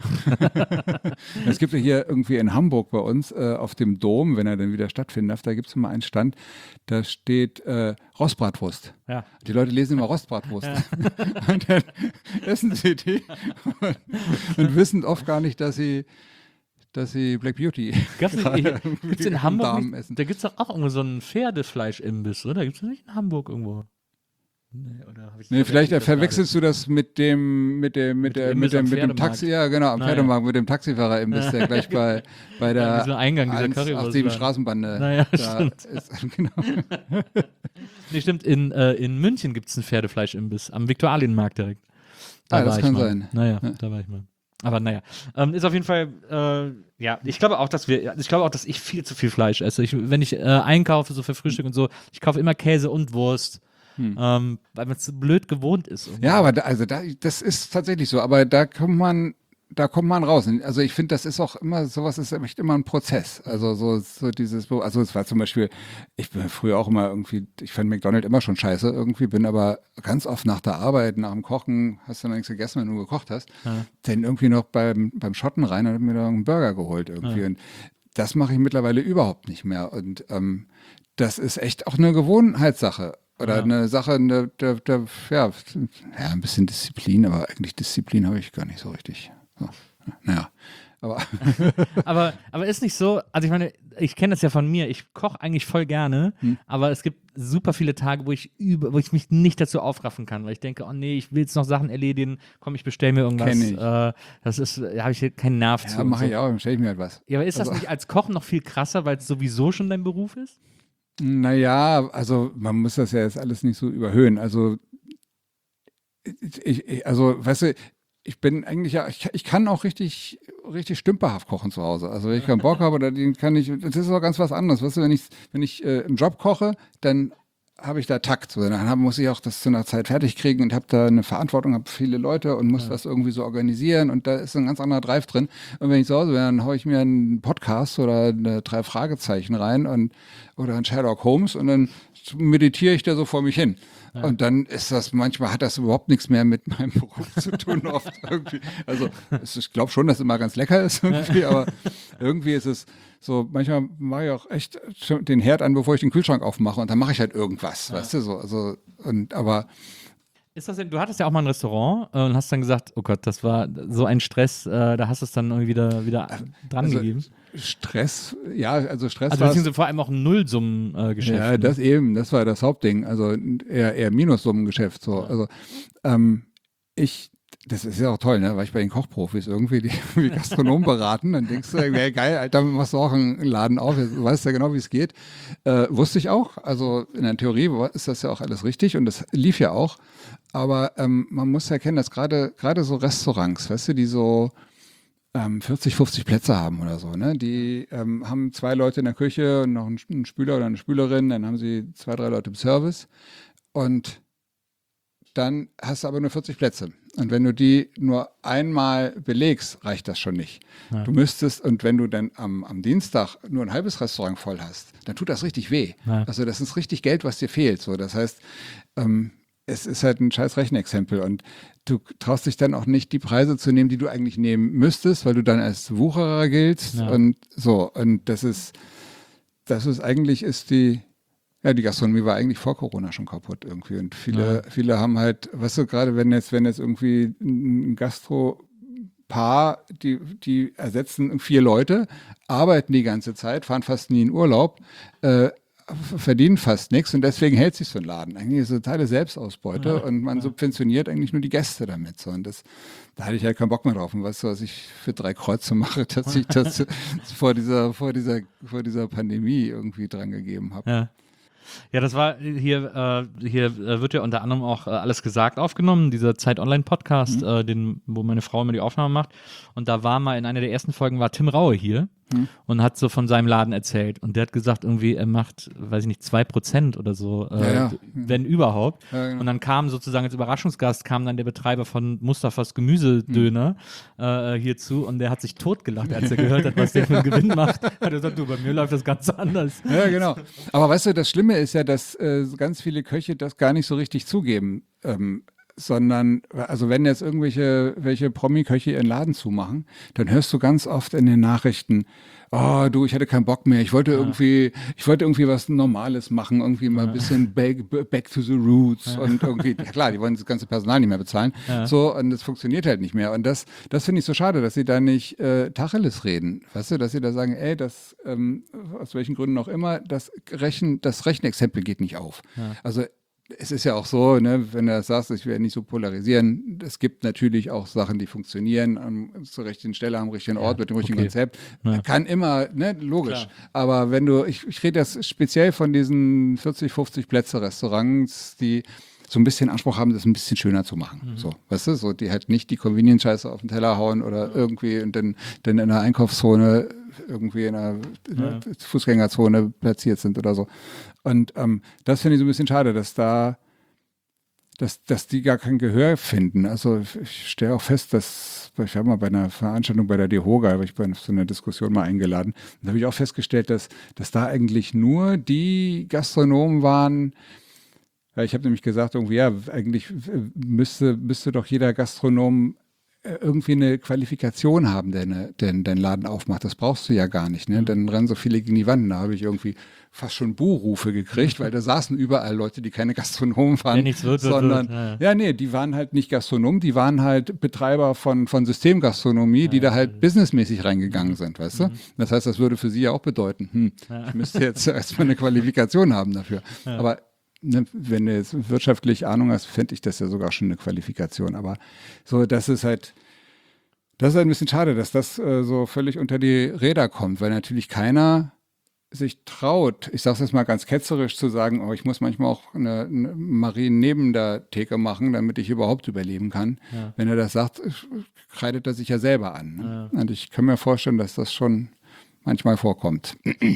Es gibt ja hier irgendwie in Hamburg bei uns auf dem Dom, wenn er dann wieder stattfinden darf, da gibt es immer einen Stand, da steht Rostbratwurst. Ja. Die Leute lesen immer Rostbratwurst. Ja. Und dann essen sie die und wissen oft gar nicht, dass sie Black Beauty gibt's in Hamburg nicht, essen. Da gibt es doch auch irgendwo so einen Pferdefleisch-Imbiss, oder? Gibt es nicht in Hamburg irgendwo? Nee, vielleicht verwechselst du das mit dem Taxi, ja genau, am Pferdemarkt mit dem Taxifahrer-Imbiss, der gleich bei der Eingang dieser 187 Straßenbande da ist. Genau. Nee, stimmt, in München gibt es einen Pferdefleisch-Imbiss, am Viktualienmarkt direkt. Das kann sein. Da war ich mal. Aber naja, ist auf jeden Fall, ich glaube auch, dass ich viel zu viel Fleisch esse. Wenn ich einkaufe, so für Frühstück und so, ich kaufe immer Käse und Wurst. Weil man es so blöd gewohnt ist. Irgendwie. Ja, aber das ist tatsächlich so. Aber da kommt man raus. Also ich finde, das ist auch immer, sowas ist echt immer ein Prozess. Also so dieses, also es war zum Beispiel, ich bin früher auch immer irgendwie, ich fand McDonald's immer schon scheiße irgendwie, bin aber ganz oft nach der Arbeit, nach dem Kochen, hast du noch nichts gegessen, wenn du gekocht hast, dann irgendwie noch beim Schotten rein und hab mir da einen Burger geholt irgendwie. Und das mache ich mittlerweile überhaupt nicht mehr. Und das ist echt auch eine Gewohnheitssache. Oder eine Sache, ein bisschen Disziplin, aber eigentlich Disziplin habe ich gar nicht so richtig. So. Naja, Aber ist nicht so, also ich meine, ich kenne das ja von mir, ich koche eigentlich voll gerne, aber es gibt super viele Tage, wo ich mich nicht dazu aufraffen kann, weil ich denke, oh nee, ich will jetzt noch Sachen erledigen, komm, ich bestelle mir irgendwas. Kenn ich. Da habe ich hier keinen Nerv zu. Ja, und mache so. ich auch, dann stelle ich mir halt was. Ja, aber ist das nicht als Kochen noch viel krasser, weil es sowieso schon dein Beruf ist? Naja, also man muss das ja jetzt alles nicht so überhöhen. Also, weißt du, ich bin eigentlich ja, ich kann auch richtig stümperhaft kochen zu Hause. Also wenn ich keinen Bock habe, dann kann ich, das ist auch ganz was anderes. Weißt du, wenn ich im Job koche, dann habe ich da Takt. So, muss ich auch das zu einer Zeit fertig kriegen und habe da eine Verantwortung, habe viele Leute und muss das irgendwie so organisieren und da ist ein ganz anderer Drive drin. Und wenn ich zu Hause bin, dann haue ich mir einen Podcast oder eine 3 Fragezeichen rein oder ein Sherlock Holmes und dann meditiere ich da so vor mich hin. Ja. Und dann ist das, manchmal hat das überhaupt nichts mehr mit meinem Beruf zu tun, oft irgendwie. Also ich glaube schon, dass es immer ganz lecker ist irgendwie, aber irgendwie ist es so, manchmal mache ich auch echt den Herd an, bevor ich den Kühlschrank aufmache und dann mache ich halt irgendwas, weißt du, so. Also, aber ist das denn, du hattest ja auch mal ein Restaurant und hast dann gesagt, oh Gott, das war so ein Stress, da hast du es dann irgendwie wieder dran gegeben. Stress, ja, also Stress also beziehungsweise vor allem auch ein Nullsummengeschäft. Ja, das war das Hauptding, also eher Minussummengeschäft, so. Also das ist ja auch toll, ne, weil ich bei den Kochprofis irgendwie die Gastronomen beraten, dann denkst du, ja, geil, Alter, machst du auch einen Laden auf, du weißt ja genau, wie es geht. Wusste ich auch, also in der Theorie ist das ja auch alles richtig und das lief ja auch, aber man muss ja erkennen, dass gerade so Restaurants, weißt du, die so 40, 50 Plätze haben oder so, ne? Die haben 2 Leute in der Küche und noch einen Spüler oder eine Spülerin, dann haben sie 2, 3 Leute im Service und dann hast du aber nur 40 Plätze. Und wenn du die nur einmal belegst, reicht das schon nicht. Ja. Du müsstest, und wenn du dann am Dienstag nur ein halbes Restaurant voll hast, dann tut das richtig weh. Ja. Also das ist richtig Geld, was dir fehlt. So, das heißt, es ist halt ein scheiß Rechenexempel und du traust dich dann auch nicht, die Preise zu nehmen, die du eigentlich nehmen müsstest, weil du dann als Wucherer giltst und so. Und das ist eigentlich die Gastronomie war eigentlich vor Corona schon kaputt irgendwie und viele haben halt, weißt du, gerade wenn jetzt irgendwie ein Gastropaar, die ersetzen 4 Leute, arbeiten die ganze Zeit, fahren fast nie in Urlaub, verdienen fast nichts und deswegen hält sich so ein Laden. Eigentlich ist es eine totale Selbstausbeute und man subventioniert eigentlich nur die Gäste damit. So. Und da hatte ich halt keinen Bock mehr drauf. Und weißt du, was ich für 3 Kreuze mache, dass ich das vor dieser Pandemie irgendwie dran gegeben habe. Ja. Ja, das war hier wird ja unter anderem auch Alles gesagt aufgenommen, dieser Zeit-Online-Podcast, wo meine Frau immer die Aufnahme macht. Und da war mal in einer der ersten Folgen war Tim Raue hier und hat so von seinem Laden erzählt. Und der hat gesagt, irgendwie, er macht, weiß ich nicht, 2% oder so, wenn überhaupt. Ja, genau. Und dann kam sozusagen als Überraschungsgast, kam dann der Betreiber von Mustafas Gemüsedöner hierzu und der hat sich totgelacht, als er gehört hat, was der für einen Gewinn macht. Hat er gesagt, du, bei mir läuft das ganz anders. Ja, genau. Aber weißt du, das Schlimme ist ja, dass ganz viele Köche das gar nicht so richtig zugeben. Sondern, also wenn jetzt welche Promi-Köche ihren Laden zumachen, dann hörst du ganz oft in den Nachrichten, oh du, ich hatte keinen Bock mehr, ich wollte irgendwie was Normales machen, irgendwie mal ein bisschen back to the roots und irgendwie, ja klar, die wollen das ganze Personal nicht mehr bezahlen, so, und das funktioniert halt nicht mehr und das finde ich so schade, dass sie da nicht Tacheles reden, weißt du, dass sie da sagen, ey, das, aus welchen Gründen auch immer, das Rechenexempel geht nicht auf. Ja. Also es ist ja auch so, ne, wenn du das sagst, ich will nicht so polarisieren, es gibt natürlich auch Sachen, die funktionieren zur richtigen Stelle, am richtigen Ort, mit dem richtigen Konzept. Ja. Kann immer, ne, logisch. Klar. Aber ich rede jetzt speziell von diesen 40, 50 Plätze Restaurants, die so ein bisschen Anspruch haben, das ein bisschen schöner zu machen. So, weißt du, so, die halt nicht die Convenience-Scheiße auf den Teller hauen oder irgendwie und dann in der Einkaufszone irgendwie in einer Fußgängerzone platziert sind oder so. Und das finde ich so ein bisschen schade, dass die gar kein Gehör finden. Also ich stelle auch fest, ich habe mal bei einer Veranstaltung bei der DEHOGA, habe ich bei so einer Diskussion mal eingeladen, und da habe ich auch festgestellt, dass da eigentlich nur die Gastronomen waren. Ich habe nämlich gesagt, irgendwie, ja, eigentlich müsste doch jeder Gastronom irgendwie eine Qualifikation haben, der deinen Laden aufmacht. Das brauchst du ja gar nicht. Ne? Dann rennen so viele gegen die Wand. Da habe ich irgendwie fast schon Buhrufe gekriegt, weil da saßen überall Leute, die keine Gastronomen waren. Wenn nichts wird, sondern, nee, die waren halt nicht Gastronomen, die waren halt Betreiber von Systemgastronomie, die da halt businessmäßig reingegangen sind, weißt du? Das heißt, das würde für sie ja auch bedeuten, ich müsste jetzt erstmal eine Qualifikation haben dafür. Aber ne, wenn du jetzt wirtschaftlich Ahnung hast, fände ich das ja sogar schon eine Qualifikation. Aber so, das ist halt ein bisschen schade, dass das so völlig unter die Räder kommt, weil natürlich keiner sich traut, ich sage es jetzt mal ganz ketzerisch, zu sagen, oh, ich muss manchmal auch eine Marien neben der Theke machen, damit ich überhaupt überleben kann. Ja. Wenn er das sagt, kreidet er sich ja selber an. Ne? Ja. Und ich kann mir vorstellen, dass das schon manchmal vorkommt.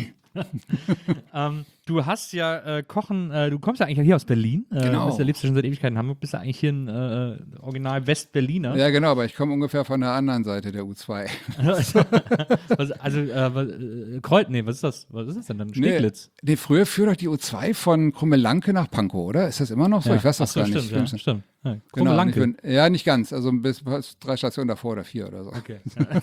Du hast ja Kochen, du kommst ja eigentlich hier aus Berlin. Genau. Du lebst ja schon seit Ewigkeiten in Hamburg, bist ja eigentlich hier ein Original Westberliner. Ja, genau, aber ich komme ungefähr von der anderen Seite der U2. Kreuz, was ist das? Was ist das denn dann? Steglitz? Nee, früher führt doch die U2 von Krummelanke nach Pankow, oder? Ist das immer noch so? Ja. Ich weiß das gar nicht. Ja, stimmt. Ja, Krummelanke. Ja, nicht ganz, also bis 3 Stationen davor oder 4 oder so. Okay.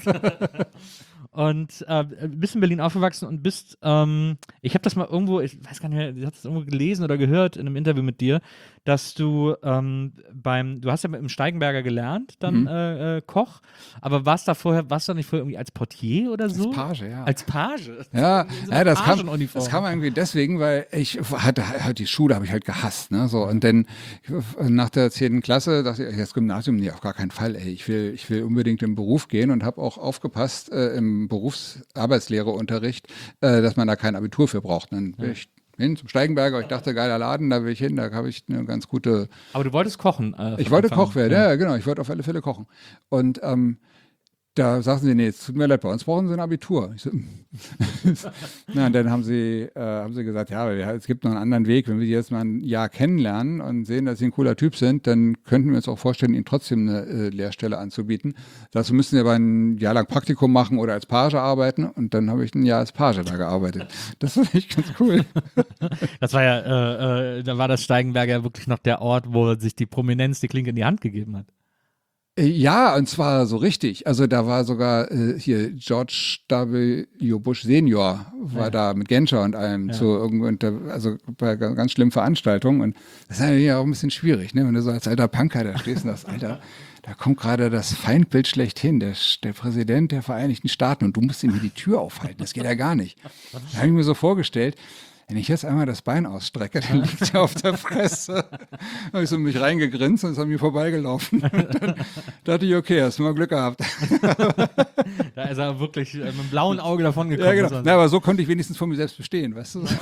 Und bist in Berlin aufgewachsen und bist, ich habe das mal irgendwo, ich weiß gar nicht mehr, ich habe das irgendwo gelesen oder gehört in einem Interview mit dir, dass du du hast ja im Steigenberger gelernt, dann Koch, aber warst du nicht vorher irgendwie als Portier oder so? Als Page, ja. Als Page? Ja, das kam irgendwie deswegen, weil ich hatte halt die Schule habe ich halt gehasst, ne, so, und dann nach der 10. Klasse dachte ich, das Gymnasium, nee, auf gar keinen Fall, ey, ich will unbedingt im Beruf gehen und habe auch aufgepasst im Berufsarbeitslehreunterricht, dass man da kein Abitur für braucht. Dann bin ich hin zum Steigenberger, ich dachte, geiler Laden, da will ich hin, da habe ich eine ganz gute... Aber du wolltest kochen? Ich wollte Koch werden, ja, genau, ich wollte auf alle Fälle kochen. Und da sagten sie, nee, es tut mir leid, bei uns brauchen sie ein Abitur. Ich so, na, und dann haben sie gesagt, ja, aber es gibt noch einen anderen Weg. Wenn wir die jetzt mal ein Jahr kennenlernen und sehen, dass sie ein cooler Typ sind, dann könnten wir uns auch vorstellen, ihnen trotzdem eine Lehrstelle anzubieten. Dazu müssen sie aber ein Jahr lang Praktikum machen oder als Page arbeiten. Und dann habe ich ein Jahr als Page da gearbeitet. Das fand ich ganz cool. Das war ja, da war das Steigenberger wirklich noch der Ort, wo sich die Prominenz die Klinke in die Hand gegeben hat. Ja, und zwar so richtig. Also da war sogar hier George W. Bush Senior war da mit Genscher und allem also bei ganz schlimmen Veranstaltungen. Und das ist natürlich auch ein bisschen schwierig, ne? Wenn du so als alter Punker da stehst und sagst, Alter, da kommt gerade das Feindbild schlechthin, der Präsident der Vereinigten Staaten und du musst ihm hier die Tür aufhalten. Das geht ja gar nicht. Da habe ich mir so vorgestellt, wenn ich jetzt einmal das Bein ausstrecke, dann liegt er auf der Fresse. Da habe ich so mich reingegrinst und ist an mir vorbeigelaufen. Dann dachte ich, okay, hast du mal Glück gehabt. Da ist er wirklich mit einem blauen Auge davon gekommen. Ja, genau. Na, aber so konnte ich wenigstens von mir selbst bestehen, weißt du?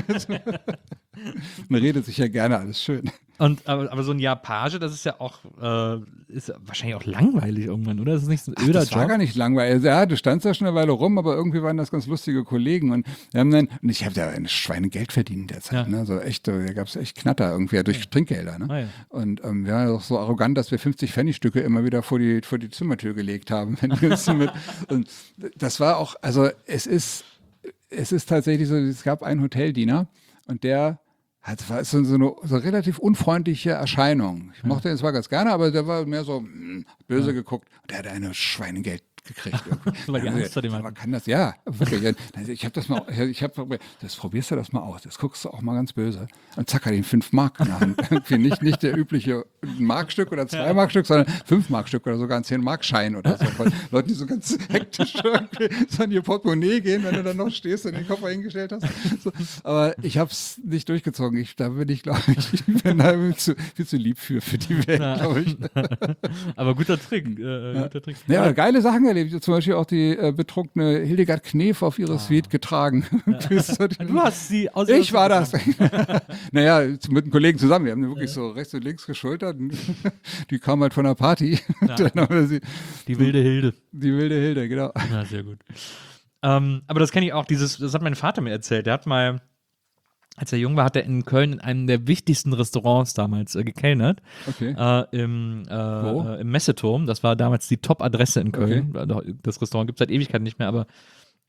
Man redet sich ja gerne alles schön. Aber so ein Jahr Page, das ist ja auch, ist wahrscheinlich auch langweilig irgendwann, oder? Das ist nicht so ein öder Job. Das war gar nicht langweilig. Ja, du standst da schon eine Weile rum, aber irgendwie waren das ganz lustige Kollegen. Und ich habe da ein Schweinegeld verdient in der Zeit. Ja. Ne? So echt, da gab es echt Knatter irgendwie durch Trinkgelder. Ne? Ja. Und wir waren auch so arrogant, dass wir 50 Pfennigstücke immer wieder vor die Zimmertür gelegt haben. Und das war auch, also es ist tatsächlich so, es gab einen Hoteldiener und der war so eine relativ unfreundliche Erscheinung. Ich mochte ihn zwar ganz gerne, aber der war mehr so böse geguckt. Und der hatte eine Schweinegeld gekriegt. Weil die Angst vor dem man kann das, ja, wirklich. Ich habe das mal, das probierst du das mal aus, das guckst du auch mal ganz böse. Und zack, hat ihn 5 Mark in der Hand. Irgendwie nicht der übliche Markstück oder 2 Markstück, sondern 5 Markstück oder sogar ein 10-Mark-Schein oder so. Von Leuten, die so ganz hektisch so an ihr Portemonnaie gehen, wenn du dann noch stehst und den Koffer hingestellt hast. So. Aber ich habe es nicht durchgezogen. Da bin ich, glaube ich, bin da viel zu lieb für die Welt, glaube ich. Aber guter Trick. Ja, geile Sachen erlebt. Zum Beispiel auch die betrunkene Hildegard Knef auf ihre Suite getragen. Du hast sie aus Ich war das. Naja, mit einem Kollegen zusammen. Wir haben wirklich so rechts und links geschultert. Die kam halt von der Party. Ja. Die wilde Hilde. Die wilde Hilde, genau. Ja, sehr gut. Aber das kenne ich auch, das hat mein Vater mir erzählt. Der hat mal, als er jung war, hat er in Köln in einem der wichtigsten Restaurants damals gekellnert. Okay. Im Messeturm. Das war damals die Top-Adresse in Köln. Okay. Das Restaurant gibt es seit Ewigkeiten nicht mehr, aber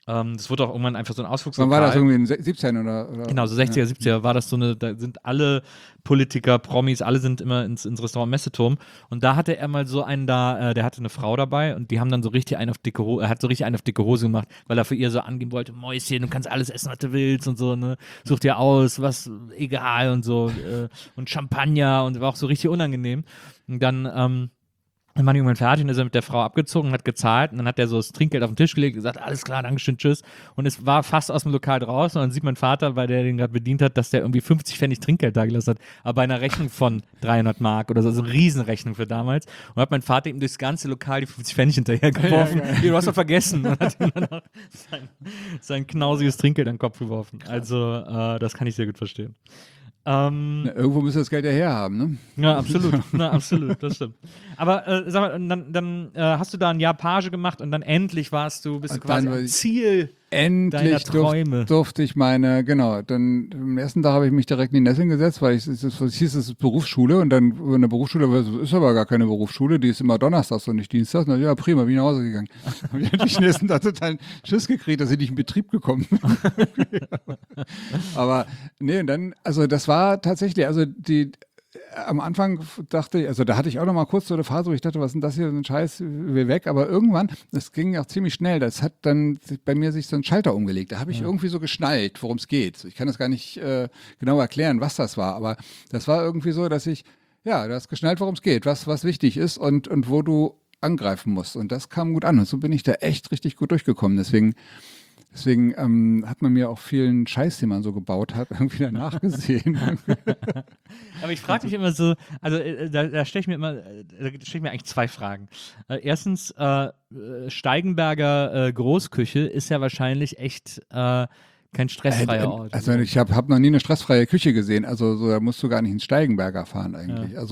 Das wurde auch irgendwann einfach so ein Wann Ausflugslokal. war das irgendwie in den 17 oder? Genau, so 60er, 70er war das so eine, da sind alle Politiker, Promis, alle sind immer ins Restaurant Messeturm und da hatte er mal so einen da, der hatte eine Frau dabei und die haben dann so richtig einen auf dicke Hose, er hat so richtig einen auf dicke Hose gemacht, weil er für ihr so angeben wollte, Mäuschen, du kannst alles essen, was du willst und so, ne, such dir aus, was, egal und so und Champagner und war auch so richtig unangenehm und dann, dann waren die irgendwann fertig und ist er mit der Frau abgezogen und hat gezahlt und dann hat er so das Trinkgeld auf den Tisch gelegt und gesagt, alles klar, Dankeschön, tschüss. Und es war fast aus dem Lokal draußen und dann sieht mein Vater, weil der den gerade bedient hat, dass der irgendwie 50 Pfennig Trinkgeld da gelassen hat, aber bei einer Rechnung von 300 Mark oder so, also eine Riesenrechnung für damals. Und hat mein Vater ihm durchs ganze Lokal die 50 Pfennig hinterhergeworfen. Ja, du hast doch vergessen. Und hat ihm dann noch sein knausiges Trinkgeld an den Kopf geworfen. Also das kann ich sehr gut verstehen. Ja, irgendwo müsste das Geld ja herhaben, ne? Ja, absolut. Na, absolut, das stimmt. Aber sag mal, dann hast du da ein Jahr Page gemacht und dann endlich bist du quasi am Ziel deiner Endlich Träume. durfte ich genau, dann am ersten Tag habe ich mich direkt in die Nesseln gesetzt, weil es hieß, es ist Berufsschule und dann in der Berufsschule, ist aber gar keine Berufsschule, die ist immer donnerstags und nicht dienstags. Und dann, ja, prima, bin ich nach Hause gegangen. Habe ich natürlich den nächsten Tag total Schiss gekriegt, dass ich nicht in Betrieb gekommen bin. Aber nee, und dann, also das war tatsächlich, also am Anfang dachte ich, also da hatte ich auch noch mal kurz so eine Phase, wo ich dachte, was ist denn das hier, so ein Scheiß, will weg. Aber irgendwann, das ging auch ziemlich schnell, das hat dann bei mir sich so ein Schalter umgelegt. Da habe ich irgendwie so geschnallt, worum es geht. Ich kann das gar nicht genau erklären, was das war. Aber das war irgendwie so, dass du hast geschnallt, worum es geht, was wichtig ist und wo du angreifen musst. Und das kam gut an. Und so bin ich da echt richtig gut durchgekommen. Deswegen hat man mir auch vielen Scheiß, den man so gebaut hat, irgendwie danach gesehen. Aber ich frage mich immer so, also da stelle ich mir eigentlich zwei Fragen. Erstens, Steigenberger Großküche ist ja wahrscheinlich echt kein stressfreier Ort. Also ich hab noch nie eine stressfreie Küche gesehen. Also so, da musst du gar nicht ins Steigenberger fahren eigentlich. Ja.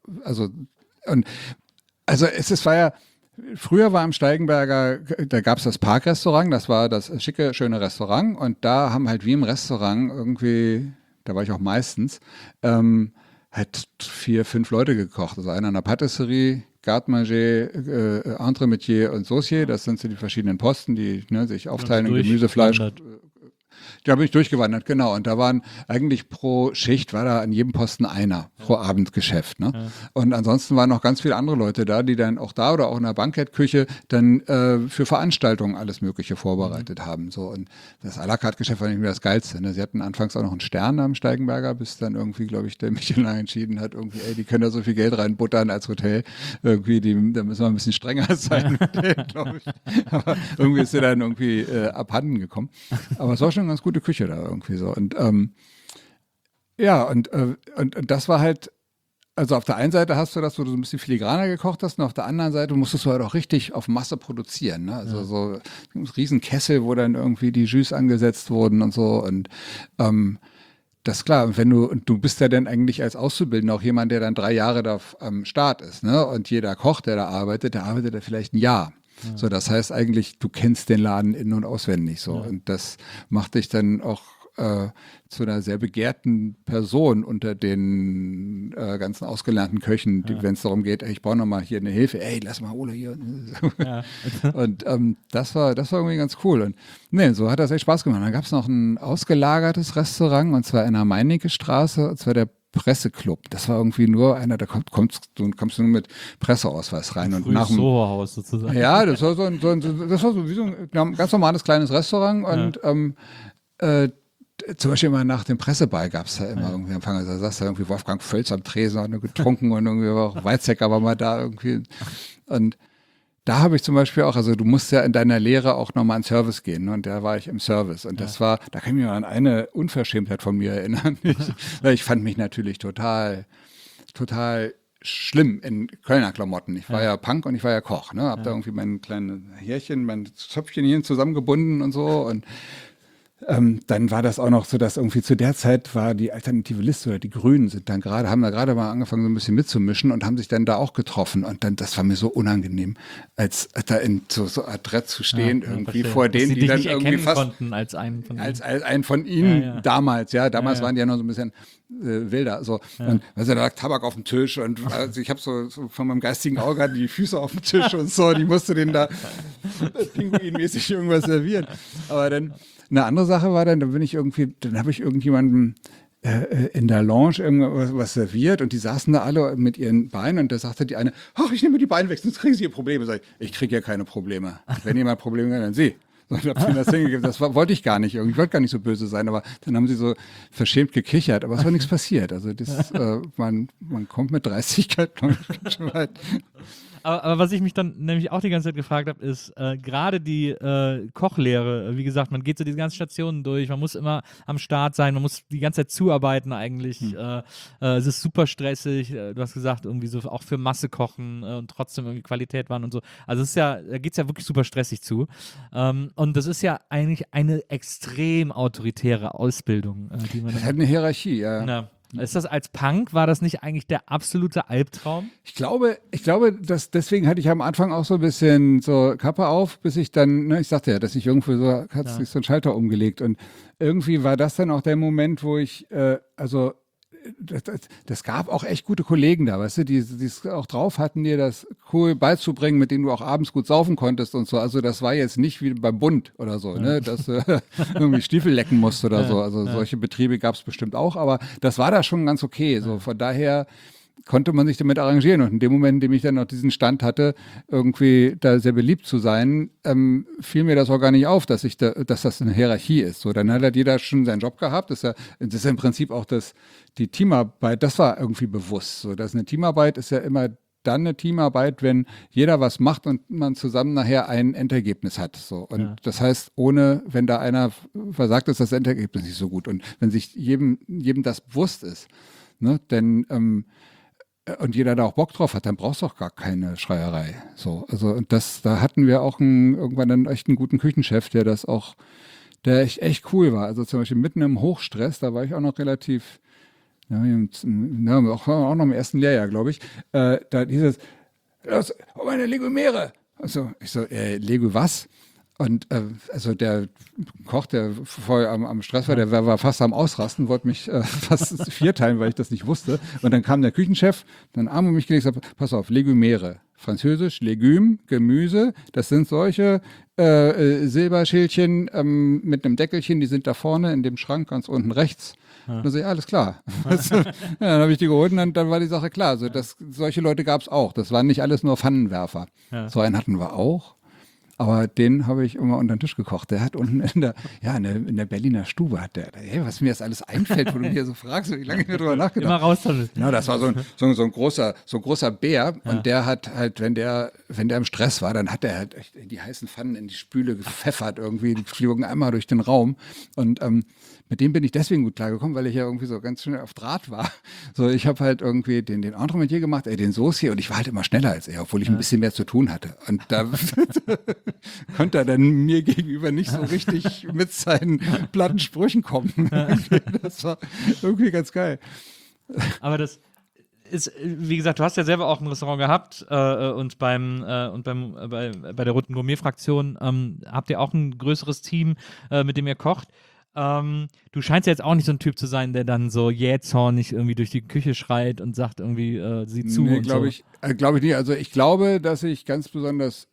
War ja, früher war am Steigenberger, da gab es das Parkrestaurant, das war das schicke, schöne Restaurant und da haben halt wie im Restaurant irgendwie, da war ich auch meistens, halt 4, 5 Leute gekocht. Also einer an der Patisserie, Garde-Manger, Entremetier und Saucier, das sind so die verschiedenen Posten, die sich aufteilen in Gemüse, Fleisch. Da bin ich durchgewandert, genau. Und da waren eigentlich pro Schicht, war da an jedem Posten einer pro Abendgeschäft. Ne? Ja. Und ansonsten waren noch ganz viele andere Leute da, die dann auch da oder auch in der Bankettküche dann für Veranstaltungen alles Mögliche vorbereitet haben. So. Und das à la carte Geschäft war nicht mehr das Geilste. Ne? Sie hatten anfangs auch noch einen Stern am Steigenberger, bis dann irgendwie, glaube ich, der Michelin entschieden hat, irgendwie, die können da so viel Geld reinbuttern als Hotel. Irgendwie, da müssen wir ein bisschen strenger sein mit denen, glaube ich. Aber irgendwie ist sie dann irgendwie abhanden gekommen. Aber es war schon ganz gute Küche da irgendwie so. Und und das war halt, also auf der einen Seite hast du das, wo du so ein bisschen filigraner gekocht hast, und auf der anderen Seite musstest du halt auch richtig auf Masse produzieren. Ne? Also so ein riesen Kessel, wo dann irgendwie die Jus angesetzt wurden und so. Und das ist klar, und du bist ja dann eigentlich als Auszubildender auch jemand, der dann 3 Jahre da am Start ist. Ne? Und jeder Koch, der da arbeitet ja vielleicht ein Jahr. Ja. So, das heißt eigentlich, du kennst den Laden in- und auswendig so. Ja. Und das macht dich dann auch zu einer sehr begehrten Person unter den ganzen ausgelernten Köchen, wenn es darum geht, ich brauche nochmal hier eine Hilfe, lass mal Ole hier. Ja. Und das war irgendwie ganz cool. Und so hat das echt Spaß gemacht. Dann gab es noch ein ausgelagertes Restaurant, und zwar in der Meinicke-Straße, und zwar der Presseclub. Das war irgendwie nur einer, da kommst du nur mit Presseausweis rein. Und nach dem Soho-Haus sozusagen. Ja, das war so wie so ein ganz normales kleines Restaurant. Und zum Beispiel immer nach dem Presseball gab es da immer irgendwie Empfang. Da saß da irgendwie Wolfgang Völz am Tresen, hat nur getrunken und irgendwie auch Weizsäcker war mal da irgendwie. Und da habe ich zum Beispiel auch, also du musst ja in deiner Lehre auch nochmal in Service gehen, ne? Und da war ich im Service. Und das war, da kann ich mich an eine Unverschämtheit von mir erinnern. Weil ich fand mich natürlich total schlimm in Kölner Klamotten. Ich war ja Punk und ich war ja Koch, ne? Hab da irgendwie mein kleines Härchen, mein Zöpfchen hier zusammengebunden und so. Und Dann war das auch noch so, dass irgendwie zu der Zeit war die alternative Liste oder die Grünen haben da gerade mal angefangen, so ein bisschen mitzumischen und haben sich dann da auch getroffen. Und dann, das war mir so unangenehm, als da in so adrett zu stehen, irgendwie vor denen, die dann nicht irgendwie fast konnten als einen von als einen von ihnen damals, damals waren die ja noch so ein bisschen wilder. So. Und da lag Tabak auf dem Tisch und also ich habe so von meinem geistigen Auge hatten die Füße auf dem Tisch und so, die musste denen da pinguinmäßig irgendwas servieren. Aber dann eine andere Sache war dann habe ich irgendjemandem in der Lounge irgendwas serviert und die saßen da alle mit ihren Beinen und da sagte die eine, ach, ich nehme die Beine weg, sonst kriegen sie hier Probleme. Sag ich kriege ja keine Probleme. Wenn jemand Probleme hat, dann sie. So, ich habe ihnen das hingegeben. Wollte ich gar nicht. Ich wollte gar nicht so böse sein, aber dann haben sie so verschämt gekichert. Aber es war nichts passiert. Also man kommt mit Dreistigkeit schon weit. Aber was ich mich dann nämlich auch die ganze Zeit gefragt habe, ist gerade die Kochlehre, wie gesagt, man geht so diese ganzen Stationen durch, man muss immer am Start sein, man muss die ganze Zeit zuarbeiten eigentlich. Es ist super stressig, du hast gesagt, irgendwie so auch für Masse kochen und trotzdem irgendwie Qualität wahren und so. Also es ist ja, da geht es ja wirklich super stressig zu. Und das ist ja eigentlich eine extrem autoritäre Ausbildung, die man. Das hat eine Hierarchie, ja. Na, ist das als Punk, war das nicht eigentlich der absolute Albtraum? Ich glaube, dass deswegen hatte ich am Anfang auch so ein bisschen so Kappe auf, bis ich dann, ich sagte ja, dass ich irgendwo so, hat sich so ein Schalter umgelegt und irgendwie war das dann auch der Moment, wo ich, das gab auch echt gute Kollegen da, weißt du, die es auch drauf hatten, dir das cool beizubringen, mit denen du auch abends gut saufen konntest und so. Also das war jetzt nicht wie beim Bund oder so, ne, dass du irgendwie Stiefel lecken musst oder so. Also solche Betriebe gab es bestimmt auch, aber das war da schon ganz okay. So von daher konnte man sich damit arrangieren. Und in dem Moment, in dem ich dann noch diesen Stand hatte, irgendwie da sehr beliebt zu sein, fiel mir das auch gar nicht auf, dass das eine Hierarchie ist. So, dann hat halt jeder schon seinen Job gehabt. Das ist ja im Prinzip auch die Teamarbeit, das war irgendwie bewusst. So, dass eine Teamarbeit ist ja immer dann eine Teamarbeit, wenn jeder was macht und man zusammen nachher ein Endergebnis hat. So. Und das heißt, wenn da einer versagt, ist das Endergebnis nicht so gut. Und wenn sich jedem das bewusst ist, ne, denn und jeder da auch Bock drauf hat, dann brauchst du auch gar keine Schreierei. So, also und da hatten wir auch irgendwann dann echt einen guten Küchenchef, der echt cool war. Also zum Beispiel mitten im Hochstress, da war ich auch noch relativ, auch noch im ersten Lehrjahr, glaube ich. Da hieß es, hol meine Legumere. Also ich so, Legu was? Und also der Koch, der voll am Stress war, der war fast am Ausrasten, wollte mich fast vierteilen, weil ich das nicht wusste. Und dann kam der Küchenchef, dann Arm um mich gelegt und gesagt, pass auf, Legumere, französisch, Legume, Gemüse, das sind solche Silberschälchen mit einem Deckelchen, die sind da vorne in dem Schrank ganz unten rechts. Und dann sag ich, alles klar. Dann habe ich die geholt und dann war die Sache klar. Also solche Leute gab es auch. Das waren nicht alles nur Pfannenwerfer. Ja. So einen hatten wir auch. Aber den habe ich immer unter den Tisch gekocht. Der hat unten in der Berliner Stube, was mir jetzt alles einfällt, wo du mir so fragst, wie lange ich mir drüber nachgedacht habe. Immer raus damit. Ja, das war so ein großer Bär und der hat halt, wenn der im Stress war, dann hat er halt echt in die heißen Pfannen in die Spüle gepfeffert irgendwie, die flogen einmal durch den Raum und mit dem bin ich deswegen gut klargekommen, weil ich ja irgendwie so ganz schnell auf Draht war. So, ich habe halt irgendwie den Entremetier gemacht, den Saucier und ich war halt immer schneller als er, obwohl ich ein bisschen mehr zu tun hatte. Und da konnte er dann mir gegenüber nicht so richtig mit seinen platten Sprüchen kommen. Das war irgendwie ganz geil. Aber das ist, wie gesagt, du hast ja selber auch ein Restaurant gehabt und bei der Roten Gourmet-Fraktion habt ihr auch ein größeres Team, mit dem ihr kocht. Du scheinst ja jetzt auch nicht so ein Typ zu sein, der dann so jähzornig irgendwie durch die Küche schreit und sagt irgendwie, sieh zu. Nee, glaube ich nicht. Also ich glaube, dass ich ganz besonders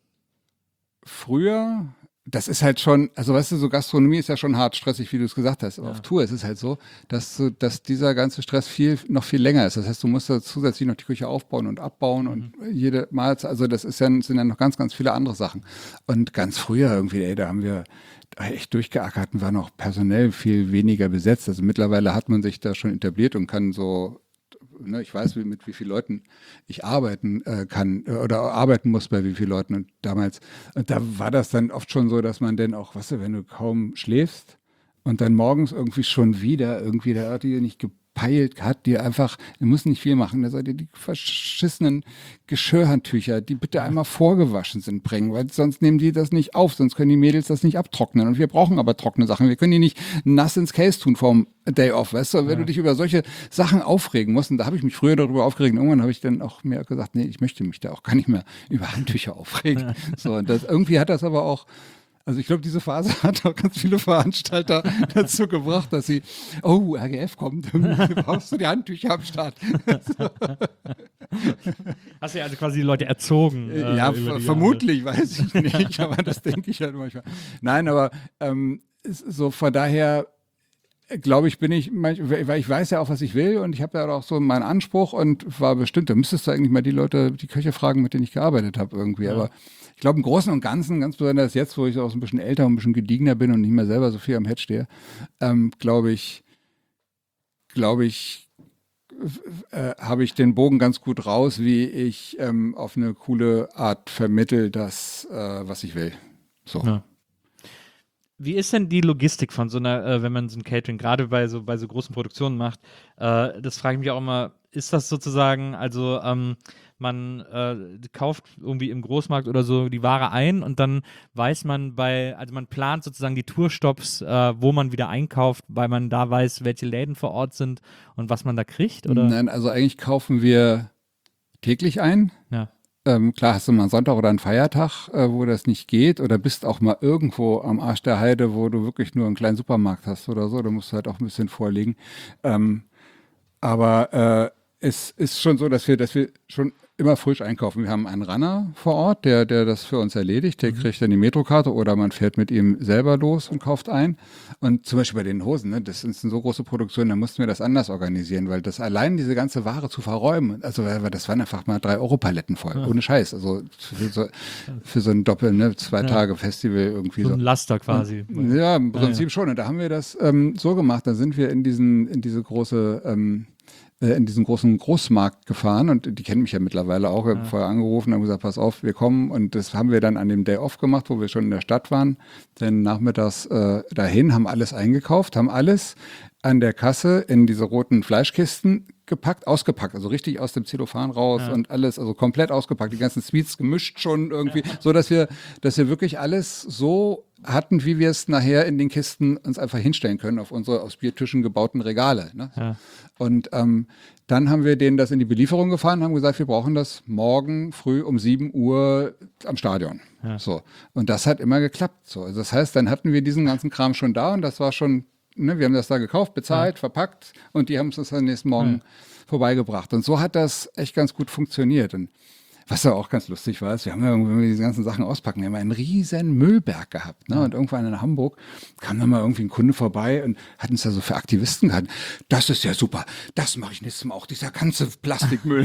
früher, das ist halt schon, also weißt du, so Gastronomie ist ja schon hart stressig, wie du es gesagt hast. Aber auf Tour ist es halt so, dass dieser ganze Stress noch viel länger ist. Das heißt, du musst da zusätzlich noch die Küche aufbauen und abbauen und jede Mahlzeit, also das sind ja noch ganz, ganz viele andere Sachen. Und ganz früher irgendwie, da haben wir echt durchgeackert und war noch personell viel weniger besetzt. Also mittlerweile hat man sich da schon etabliert und kann so, ich weiß, mit wie vielen Leuten ich arbeiten kann oder arbeiten muss bei wie vielen Leuten. Und damals, da war das dann oft schon so, dass man dann auch, weißt du, wenn du kaum schläfst und dann morgens irgendwie schon wieder, irgendwie der hat die nicht gepeilt hat, die einfach, die müssen nicht viel machen, da soll die verschissenen Geschirrhandtücher, die bitte einmal vorgewaschen sind, bringen, weil sonst nehmen die das nicht auf, sonst können die Mädels das nicht abtrocknen und wir brauchen aber trockene Sachen, wir können die nicht nass ins Case tun vom Day Off, weißt du, wenn du dich über solche Sachen aufregen musst, und da habe ich mich früher darüber aufgeregt, irgendwann habe ich dann auch mir gesagt, nee, ich möchte mich da auch gar nicht mehr über Handtücher aufregen, so, und das, irgendwie hat das aber auch, also ich glaube, diese Phase hat auch ganz viele Veranstalter dazu gebracht, dass sie, oh, RGF kommt, brauchst du die Handtücher am Start. Hast du ja also quasi die Leute erzogen. Ja, vermutlich, weiß ich nicht, aber das denke ich halt manchmal. Nein, aber so von daher glaube ich, bin ich, weil ich weiß ja auch, was ich will und ich habe ja auch so meinen Anspruch und war bestimmt, da müsstest du eigentlich mal die Leute, die Köche fragen, mit denen ich gearbeitet habe irgendwie, aber ich glaube im Großen und Ganzen, ganz besonders jetzt, wo ich auch so ein bisschen älter und ein bisschen gediegener bin und nicht mehr selber so viel am Herd stehe, glaube ich, habe ich den Bogen ganz gut raus, wie ich auf eine coole Art vermittel das, was ich will. So. Ja. Wie ist denn die Logistik von so einer, wenn man so ein Catering gerade bei so großen Produktionen macht? Das frage ich mich auch immer, ist das sozusagen, also man kauft irgendwie im Großmarkt oder so die Ware ein und dann weiß man also man plant sozusagen die Tourstops, wo man wieder einkauft, weil man da weiß, welche Läden vor Ort sind und was man da kriegt, oder? Nein, also eigentlich kaufen wir täglich ein. Ja. Klar, hast du mal einen Sonntag oder einen Feiertag, wo das nicht geht, oder bist auch mal irgendwo am Arsch der Heide, wo du wirklich nur einen kleinen Supermarkt hast oder so, da musst du halt auch ein bisschen vorlegen. Aber es ist schon so, dass wir schon immer frisch einkaufen. Wir haben einen Runner vor Ort, der das für uns erledigt, der kriegt dann die Metrokarte oder man fährt mit ihm selber los und kauft ein. Und zum Beispiel bei den Hosen, ne, das ist eine so große Produktion, da mussten wir das anders organisieren, weil das allein diese ganze Ware zu verräumen, also das waren einfach mal 3 Euro Paletten voll, ohne Scheiß. Also für so ein Doppel, ne, 2 Tage Festival irgendwie so ein Laster quasi. Und, ja, im Prinzip schon. Und da haben wir das so gemacht, da sind wir in diesen großen Großmarkt gefahren und die kennen mich ja mittlerweile auch. Ich habe vorher angerufen, haben gesagt, pass auf, wir kommen, und das haben wir dann an dem Day Off gemacht, wo wir schon in der Stadt waren. Dann nachmittags dahin, haben alles eingekauft, haben alles an der Kasse in diese roten Fleischkisten ausgepackt, also richtig aus dem Zellophan raus und alles, also komplett ausgepackt, die ganzen Sweets gemischt schon irgendwie, so dass wir wirklich alles so hatten, wie wir es nachher in den Kisten uns einfach hinstellen können auf unsere aus Biertischen gebauten Regale. Ne? Ja. Und dann haben wir denen das in die Belieferung gefahren und haben gesagt, wir brauchen das morgen früh um 7 Uhr am Stadion. Ja. So. Und das hat immer geklappt. So. Also das heißt, dann hatten wir diesen ganzen Kram schon da und das war schon, ne, wir haben das da gekauft, bezahlt, verpackt und die haben es dann nächsten Morgen vorbeigebracht. Und so hat das echt ganz gut funktioniert. Und was ja auch ganz lustig war, ist, wir haben ja, wenn wir diese ganzen Sachen auspacken, wir haben einen riesen Müllberg gehabt. Ne? Und irgendwann in Hamburg kam dann mal irgendwie ein Kunde vorbei und hat uns da so für Aktivisten gehalten. Das ist ja super, das mache ich nächstes Mal auch, dieser ganze Plastikmüll.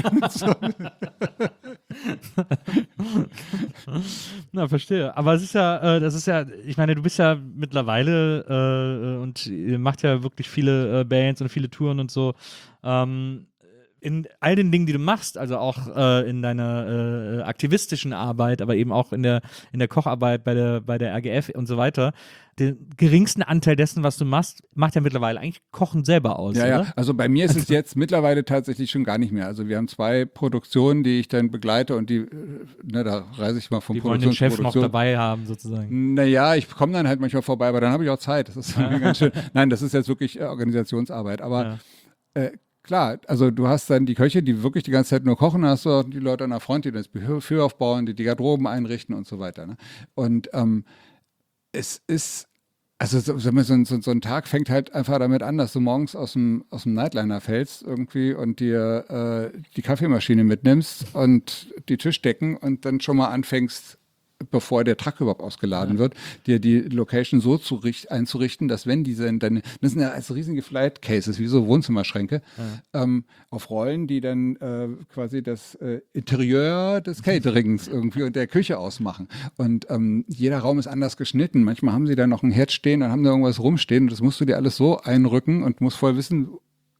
Na, verstehe. Aber es ist ja, das ist ja, ich meine, du bist ja mittlerweile und ihr macht ja wirklich viele Bands und viele Touren und so. In all den Dingen, die du machst, also auch in deiner aktivistischen Arbeit, aber eben auch in der Kocharbeit bei der RGF und so weiter, den geringsten Anteil dessen, was du machst, macht ja mittlerweile eigentlich Kochen selber aus, oder? Ja, also bei mir ist es jetzt mittlerweile tatsächlich schon gar nicht mehr. Also wir haben 2 Produktionen, die ich dann begleite und die, da reise ich mal vom Produktion zu Produktion. Die wollen den Chef noch dabei haben, sozusagen. Naja, ich komme dann halt manchmal vorbei, aber dann habe ich auch Zeit. Das ist ganz schön. Nein, das ist jetzt wirklich Organisationsarbeit, aber klar, also du hast dann die Köche, die wirklich die ganze Zeit nur kochen, dann hast du auch die Leute an der Front, die das Buffet aufbauen, die Garderoben einrichten und so weiter. Ne? Und es ist, also so ein Tag fängt halt einfach damit an, dass du morgens aus dem Nightliner fällst irgendwie und dir die Kaffeemaschine mitnimmst und die Tischdecken und dann schon mal anfängst, bevor der Truck überhaupt ausgeladen wird, dir die Location so einzurichten, dass wenn diese dann, das sind ja als riesige Flight Cases, wie so Wohnzimmerschränke, auf Rollen, die dann quasi das Interieur des Caterings irgendwie und der Küche ausmachen. Und jeder Raum ist anders geschnitten. Manchmal haben sie da noch ein Herd stehen, dann haben da irgendwas rumstehen und das musst du dir alles so einrücken und musst voll wissen,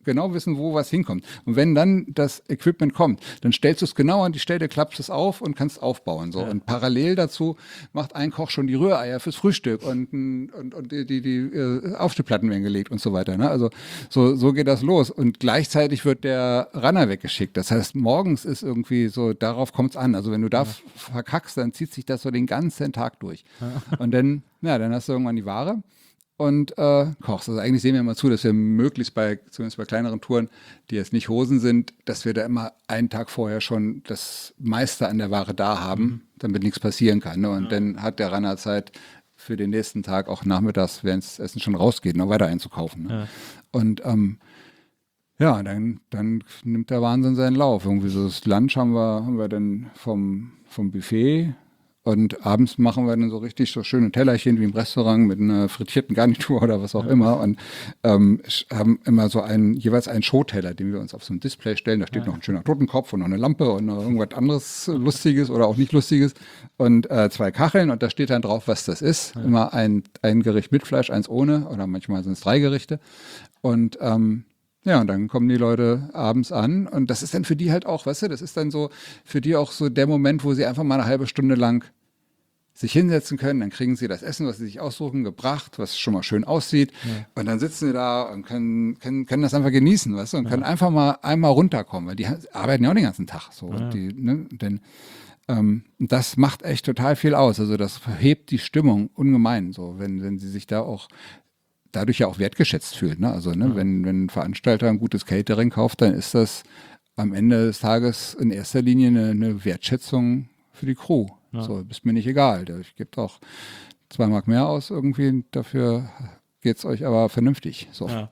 genau wissen, wo was hinkommt. Und wenn dann das Equipment kommt, dann stellst du es genau an die Stelle, klappst es auf und kannst aufbauen. So. Und parallel dazu macht ein Koch schon die Rühreier fürs Frühstück und die Aufstiegplatten werden gelegt und so weiter. Ne? Also so geht das los. Und gleichzeitig wird der Runner weggeschickt. Das heißt, morgens ist irgendwie so, darauf kommt es an. Also wenn du da verkackst, dann zieht sich das so den ganzen Tag durch. Und dann hast du irgendwann die Ware und kochst. Also eigentlich sehen wir immer zu, dass wir möglichst zumindest bei kleineren Touren, die jetzt nicht Hosen sind, dass wir da immer einen Tag vorher schon das meiste an der Ware da haben, damit nichts passieren kann. Ne? Und dann hat der Runner Zeit für den nächsten Tag auch nachmittags, während das Essen schon rausgeht, noch weiter einzukaufen. Ne? Ja. Und dann nimmt der Wahnsinn seinen Lauf. Irgendwie so das Lunch haben wir dann vom Buffet und abends machen wir dann so richtig so schöne Tellerchen wie im Restaurant mit einer frittierten Garnitur oder was auch immer und haben immer so jeweils einen Showteller, den wir uns auf so ein Display stellen. Da steht noch ein schöner Totenkopf und noch eine Lampe und noch irgendwas anderes Lustiges oder auch nicht Lustiges und 2 Kacheln und da steht dann drauf, was das ist. Immer ein Gericht mit Fleisch, eins ohne oder manchmal sind es 3 Gerichte und und dann kommen die Leute abends an und das ist dann für die halt auch, weißt du, das ist dann so für die auch so der Moment, wo sie einfach mal eine halbe Stunde lang sich hinsetzen können, dann kriegen sie das Essen, was sie sich aussuchen, gebracht, was schon mal schön aussieht und dann sitzen sie da und können das einfach genießen, weißt du, und können einfach mal einmal runterkommen, weil die arbeiten ja auch den ganzen Tag so. Und denn das macht echt total viel aus, also das hebt die Stimmung ungemein, so wenn sie sich da auch dadurch ja auch wertgeschätzt fühlt. Ne? Also wenn ein Veranstalter ein gutes Catering kauft, dann ist das am Ende des Tages in erster Linie eine Wertschätzung für die Crew. Ja. So, ist mir nicht egal. Ich gebe auch 2 Mark mehr aus irgendwie, dafür geht es euch aber vernünftig. So. Ja.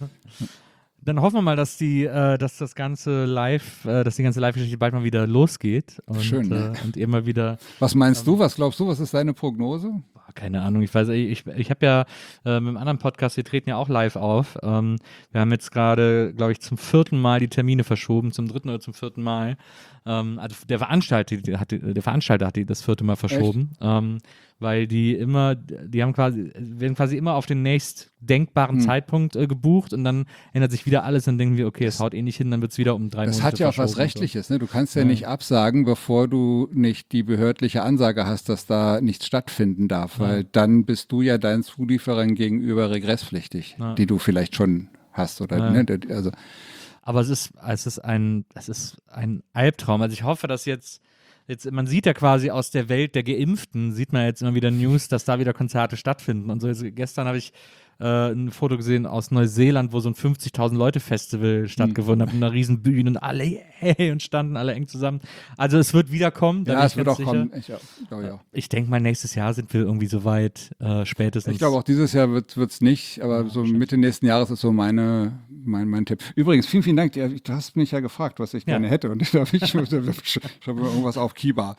Dann hoffen wir mal, dass die ganze Live-Geschichte bald mal wieder losgeht. Und, schön. Ne? Und ihr mal wieder. Was meinst du? Was glaubst du? Was ist deine Prognose? Keine Ahnung, ich habe ja mit einem anderen Podcast, wir treten ja auch live auf. Wir haben jetzt gerade, glaube ich, zum 4. Mal die Termine verschoben, zum 3. oder zum 4. Mal. Also der Veranstalter hat die das 4. Mal verschoben, weil werden quasi immer auf den nächst denkbaren Zeitpunkt gebucht und dann ändert sich wieder alles und denken wir, okay, es haut nicht hin, dann wird es wieder um 3 Monate Das hat ja auch was Rechtliches, ne? Du kannst ja nicht absagen, bevor du nicht die behördliche Ansage hast, dass da nichts stattfinden darf, weil dann bist du ja deinen Zulieferern gegenüber regresspflichtig, die du vielleicht schon hast oder ne? Also aber es ist ein Albtraum. Also ich hoffe, dass jetzt man sieht ja quasi aus der Welt der Geimpften, sieht man jetzt immer wieder News, dass da wieder Konzerte stattfinden. Und so gestern habe ich ein Foto gesehen aus Neuseeland, wo so ein 50.000 Leute Festival stattgefunden hat, mit einer riesen Bühne und alle und standen alle eng zusammen. Also es wird wieder kommen. Ja, es wird auch kommen. Ich denke mal, nächstes Jahr sind wir irgendwie so weit, spätestens. Ich glaube, auch dieses Jahr wird's nicht, aber so Mitte nächsten Jahres ist so mein Tipp. Übrigens, vielen, vielen Dank. Du hast mich ja gefragt, was ich gerne hätte und ich habe irgendwas auf Kiba.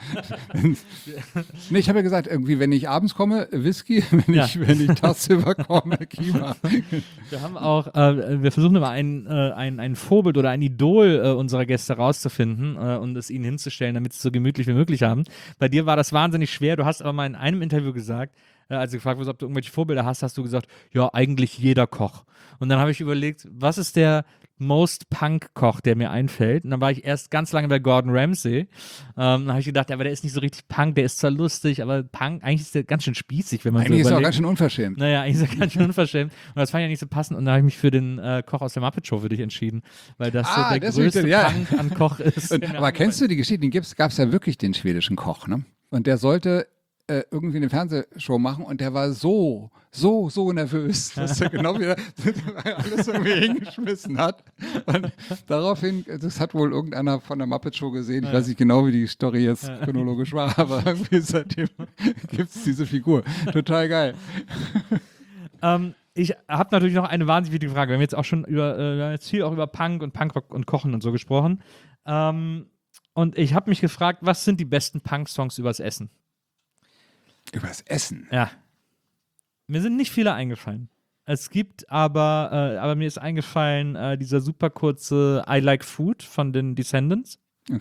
Nee, ich habe ja gesagt, irgendwie, wenn ich abends komme, Whisky, wenn ich tagsüber komme, Kiba. Wir haben auch, wir versuchen immer ein Vorbild oder ein Idol unserer Gäste rauszufinden und es ihnen hinzustellen, damit sie es so gemütlich wie möglich haben. Bei dir war das wahnsinnig schwer. Du hast aber mal in einem Interview gesagt, als du gefragt wurdest, ob du irgendwelche Vorbilder hast, hast du gesagt, ja, eigentlich jeder Koch. Und dann habe ich überlegt, was ist der Most Punk-Koch, der mir einfällt? Und dann war ich erst ganz lange bei Gordon Ramsay. Dann habe ich gedacht, aber der ist nicht so richtig Punk, der ist zwar lustig, aber Punk, eigentlich ist der ganz schön spießig, wenn man eigentlich so überlegt. Eigentlich ist er auch ganz schön unverschämt. Naja, eigentlich ist er ganz schön unverschämt. Und das fand ich ja nicht so passend. Und dann habe ich mich für den Koch aus der Muppet Show für dich entschieden, weil das so der größte Punk an Koch ist. Aber kennst du die Geschichte? Gab es ja wirklich den schwedischen Koch, ne? Und der sollte irgendwie eine Fernsehshow machen und der war so nervös, dass er genau wieder alles irgendwie hingeschmissen hat. Und daraufhin, das hat wohl irgendeiner von der Muppet Show gesehen, ich weiß nicht genau, wie die Story jetzt chronologisch war, aber irgendwie seitdem gibt es diese Figur. Total geil. Ich habe natürlich noch eine wahnsinnig wichtige Frage. Wir haben jetzt auch schon wir haben jetzt viel auch über Punk und Punkrock und Kochen und so gesprochen. Und ich habe mich gefragt, was sind die besten Punk-Songs übers Essen? Übers Essen? Ja. Mir sind nicht viele eingefallen. Es gibt aber mir ist eingefallen, dieser super kurze I Like Food von den Descendants. Okay.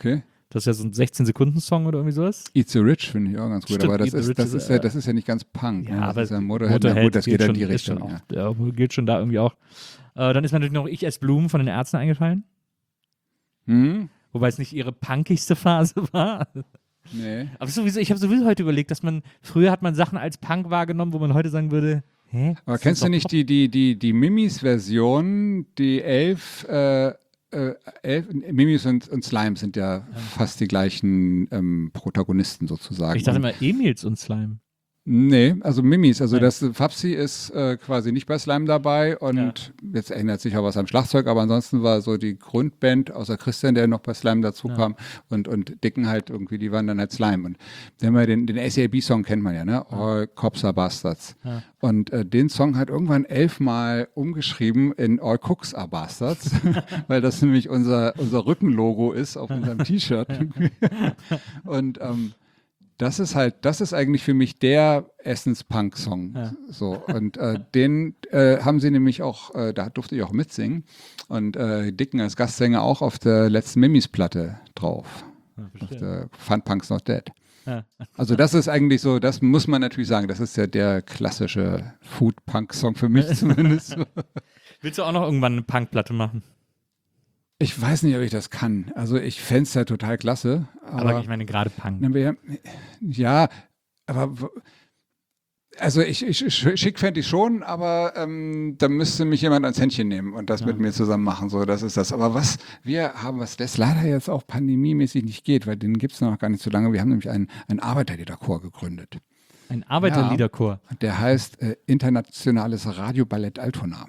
Das ist ja so ein 16-Sekunden-Song oder irgendwie sowas. Eat the Rich finde ich auch ganz gut, Stimmt, aber das Eat the ist ja nicht ganz Punk. Ja, ne? aber das ist ja Motorhead. Na gut, das geht in die Richtung. Ja. Gilt schon da irgendwie auch. Dann ist mir natürlich noch Ich esse Blumen von den Ärzten eingefallen. Wobei es nicht ihre punkigste Phase war. Nee. Aber ich habe sowieso heute überlegt, dass früher hat man Sachen als Punk wahrgenommen, wo man heute sagen würde, hä? Aber kennst du nicht die Mimis-Version, die 11 Mimis und Slime sind ja fast die gleichen Protagonisten sozusagen. Ich dachte immer Emils und Slime. Nee, also Mimis. Also Nein. das Fabsi ist quasi nicht bei Slime dabei und jetzt ändert sich auch was am Schlagzeug, aber ansonsten war so die Grundband, außer Christian, der noch bei Slime dazu kam und Dicken halt irgendwie, die waren dann halt Slime. Und wenn man den SAB-Song kennt man ja, ne? All Cops are Bastards. Ja. Und den Song hat irgendwann 11-mal umgeschrieben in All Cooks are Bastards, weil das nämlich unser Rückenlogo ist auf unserem T-Shirt. Und das ist eigentlich für mich der Essens-Punk-Song. Ja. So, und den haben sie nämlich auch, da durfte ich auch mitsingen. Und Dicken als Gastsänger auch auf der letzten Mimis-Platte drauf. Auf der Fun Punk's Not Dead. Ja. Also das ist eigentlich so, das muss man natürlich sagen, das ist ja der klassische Food-Punk-Song für mich zumindest. Willst du auch noch irgendwann eine Punkplatte machen? Ich weiß nicht, ob ich das kann. Also ich fände es ja total klasse. Aber ich meine gerade Punk. Ja, aber also ich schick fände ich schon, aber da müsste mich jemand ans Händchen nehmen und das mit mir zusammen machen. So, das ist das. Aber was das leider jetzt auch pandemiemäßig nicht geht, weil den gibt es noch gar nicht so lange. Wir haben nämlich einen Arbeiterliederchor gegründet. Ein Arbeiterliederchor. Ja, der heißt Internationales Radioballett Altona.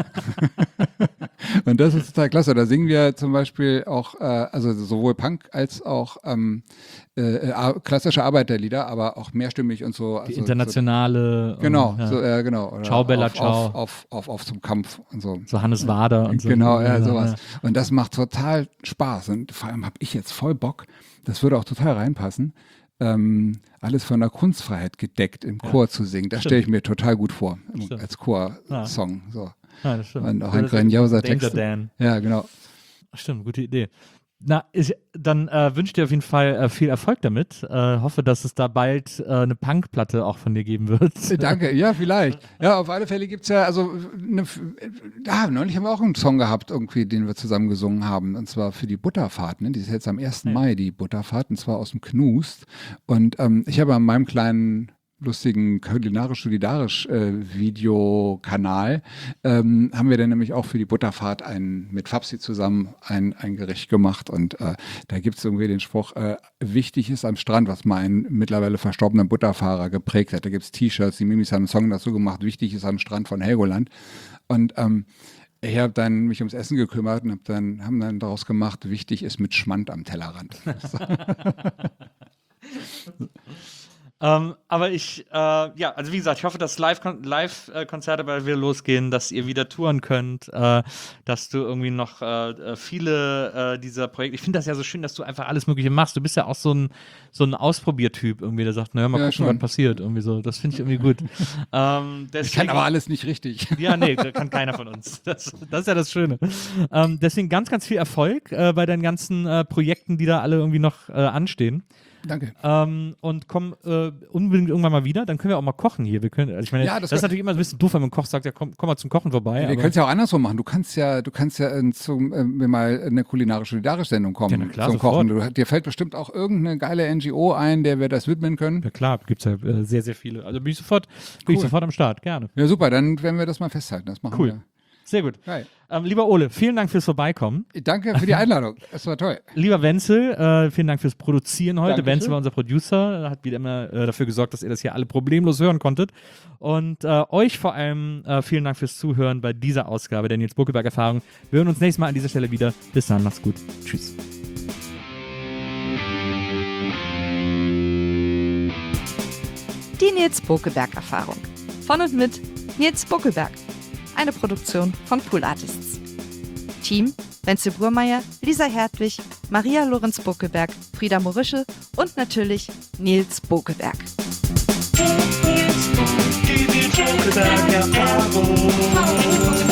Und das ist total klasse. Da singen wir zum Beispiel auch, also sowohl Punk als auch klassische Arbeiterlieder, aber auch mehrstimmig und so. Die internationale. Genau, genau. Oder Ciao Bella Ciao. Auf zum Kampf und so. So Hannes Wader und so. Genau, sowas. Ja. Und das macht total Spaß. Und vor allem habe ich jetzt voll Bock, das würde auch total reinpassen, alles von der Kunstfreiheit gedeckt im Chor zu singen. Das stelle ich mir total gut vor, als Chorsong. So. Ja, das stimmt. Und auch ein grandioser Text. Dan. Ja, genau. Stimmt, gute Idee. Na, dann wünsche ich dir auf jeden Fall viel Erfolg damit. Hoffe, dass es da bald eine Punkplatte auch von dir geben wird. Danke, ja, vielleicht. Ja, auf alle Fälle gibt es ja, also neulich haben wir auch einen Song gehabt, irgendwie, den wir zusammen gesungen haben, und zwar für die Butterfahrt, ne? Die ist jetzt am 1. Mai, die Butterfahrt, und zwar aus dem Knust. Und ich habe an meinem kleinen lustigen kulinarisch-solidarisch Videokanal haben wir dann nämlich auch für die Butterfahrt mit Fabsi zusammen ein Gericht gemacht und da gibt es irgendwie den Spruch, wichtig ist am Strand, was mal einen mittlerweile verstorbenen Butterfahrer geprägt hat. Da gibt es T-Shirts, die Mimis haben einen Song dazu gemacht, wichtig ist am Strand von Helgoland und ich habe dann mich ums Essen gekümmert und haben dann daraus gemacht, wichtig ist mit Schmand am Tellerrand. Aber also wie gesagt, ich hoffe, dass Live-Konzerte bald wieder losgehen, dass ihr wieder touren könnt, dass du irgendwie noch viele dieser Projekte, ich finde das ja so schön, dass du einfach alles Mögliche machst. Du bist ja auch so ein Ausprobiertyp irgendwie, der sagt, naja, mal gucken, was passiert, irgendwie so. Das finde ich irgendwie gut. Deswegen, ich kann aber alles nicht richtig. Ja, nee, das kann keiner von uns. Das ist ja das Schöne. Deswegen ganz, ganz viel Erfolg bei deinen ganzen Projekten, die da alle irgendwie noch anstehen. Danke. Und komm unbedingt irgendwann mal wieder, dann können wir auch mal kochen hier. Das ist natürlich immer ein bisschen doof, wenn man Koch sagt, ja komm mal zum Kochen vorbei. Wir können es ja auch andersrum machen. Du kannst ja mal eine kulinarisch-solidarisch-Sendung kommen, ja, klar, zum Kochen. Dir fällt bestimmt auch irgendeine geile NGO ein, der wir das widmen können. Ja klar, gibt es ja sehr, sehr viele. Also bin ich sofort am Start, gerne. Ja super, dann werden wir das mal festhalten. Das machen wir. Sehr gut. Lieber Ole, vielen Dank fürs Vorbeikommen. Danke für die Einladung. Es war toll. Lieber Wenzel, vielen Dank fürs Produzieren heute. Dankeschön. Wenzel war unser Producer, hat wieder immer dafür gesorgt, dass ihr das hier alle problemlos hören konntet. Und euch vor allem vielen Dank fürs Zuhören bei dieser Ausgabe der Nils Bokelberg-Erfahrung. Wir hören uns nächstes Mal an dieser Stelle wieder. Bis dann, macht's gut. Tschüss. Die Nils Bokelberg-Erfahrung. Von und mit Nils Bokelberg. Eine Produktion von Pool Artists. Team: Wenzel Burmeier, Lisa Hertwig, Maria Lorenz Bokelberg, Frieda Morische und natürlich Nils Bokelberg. Die Nils Bokelberg-Erfahrung.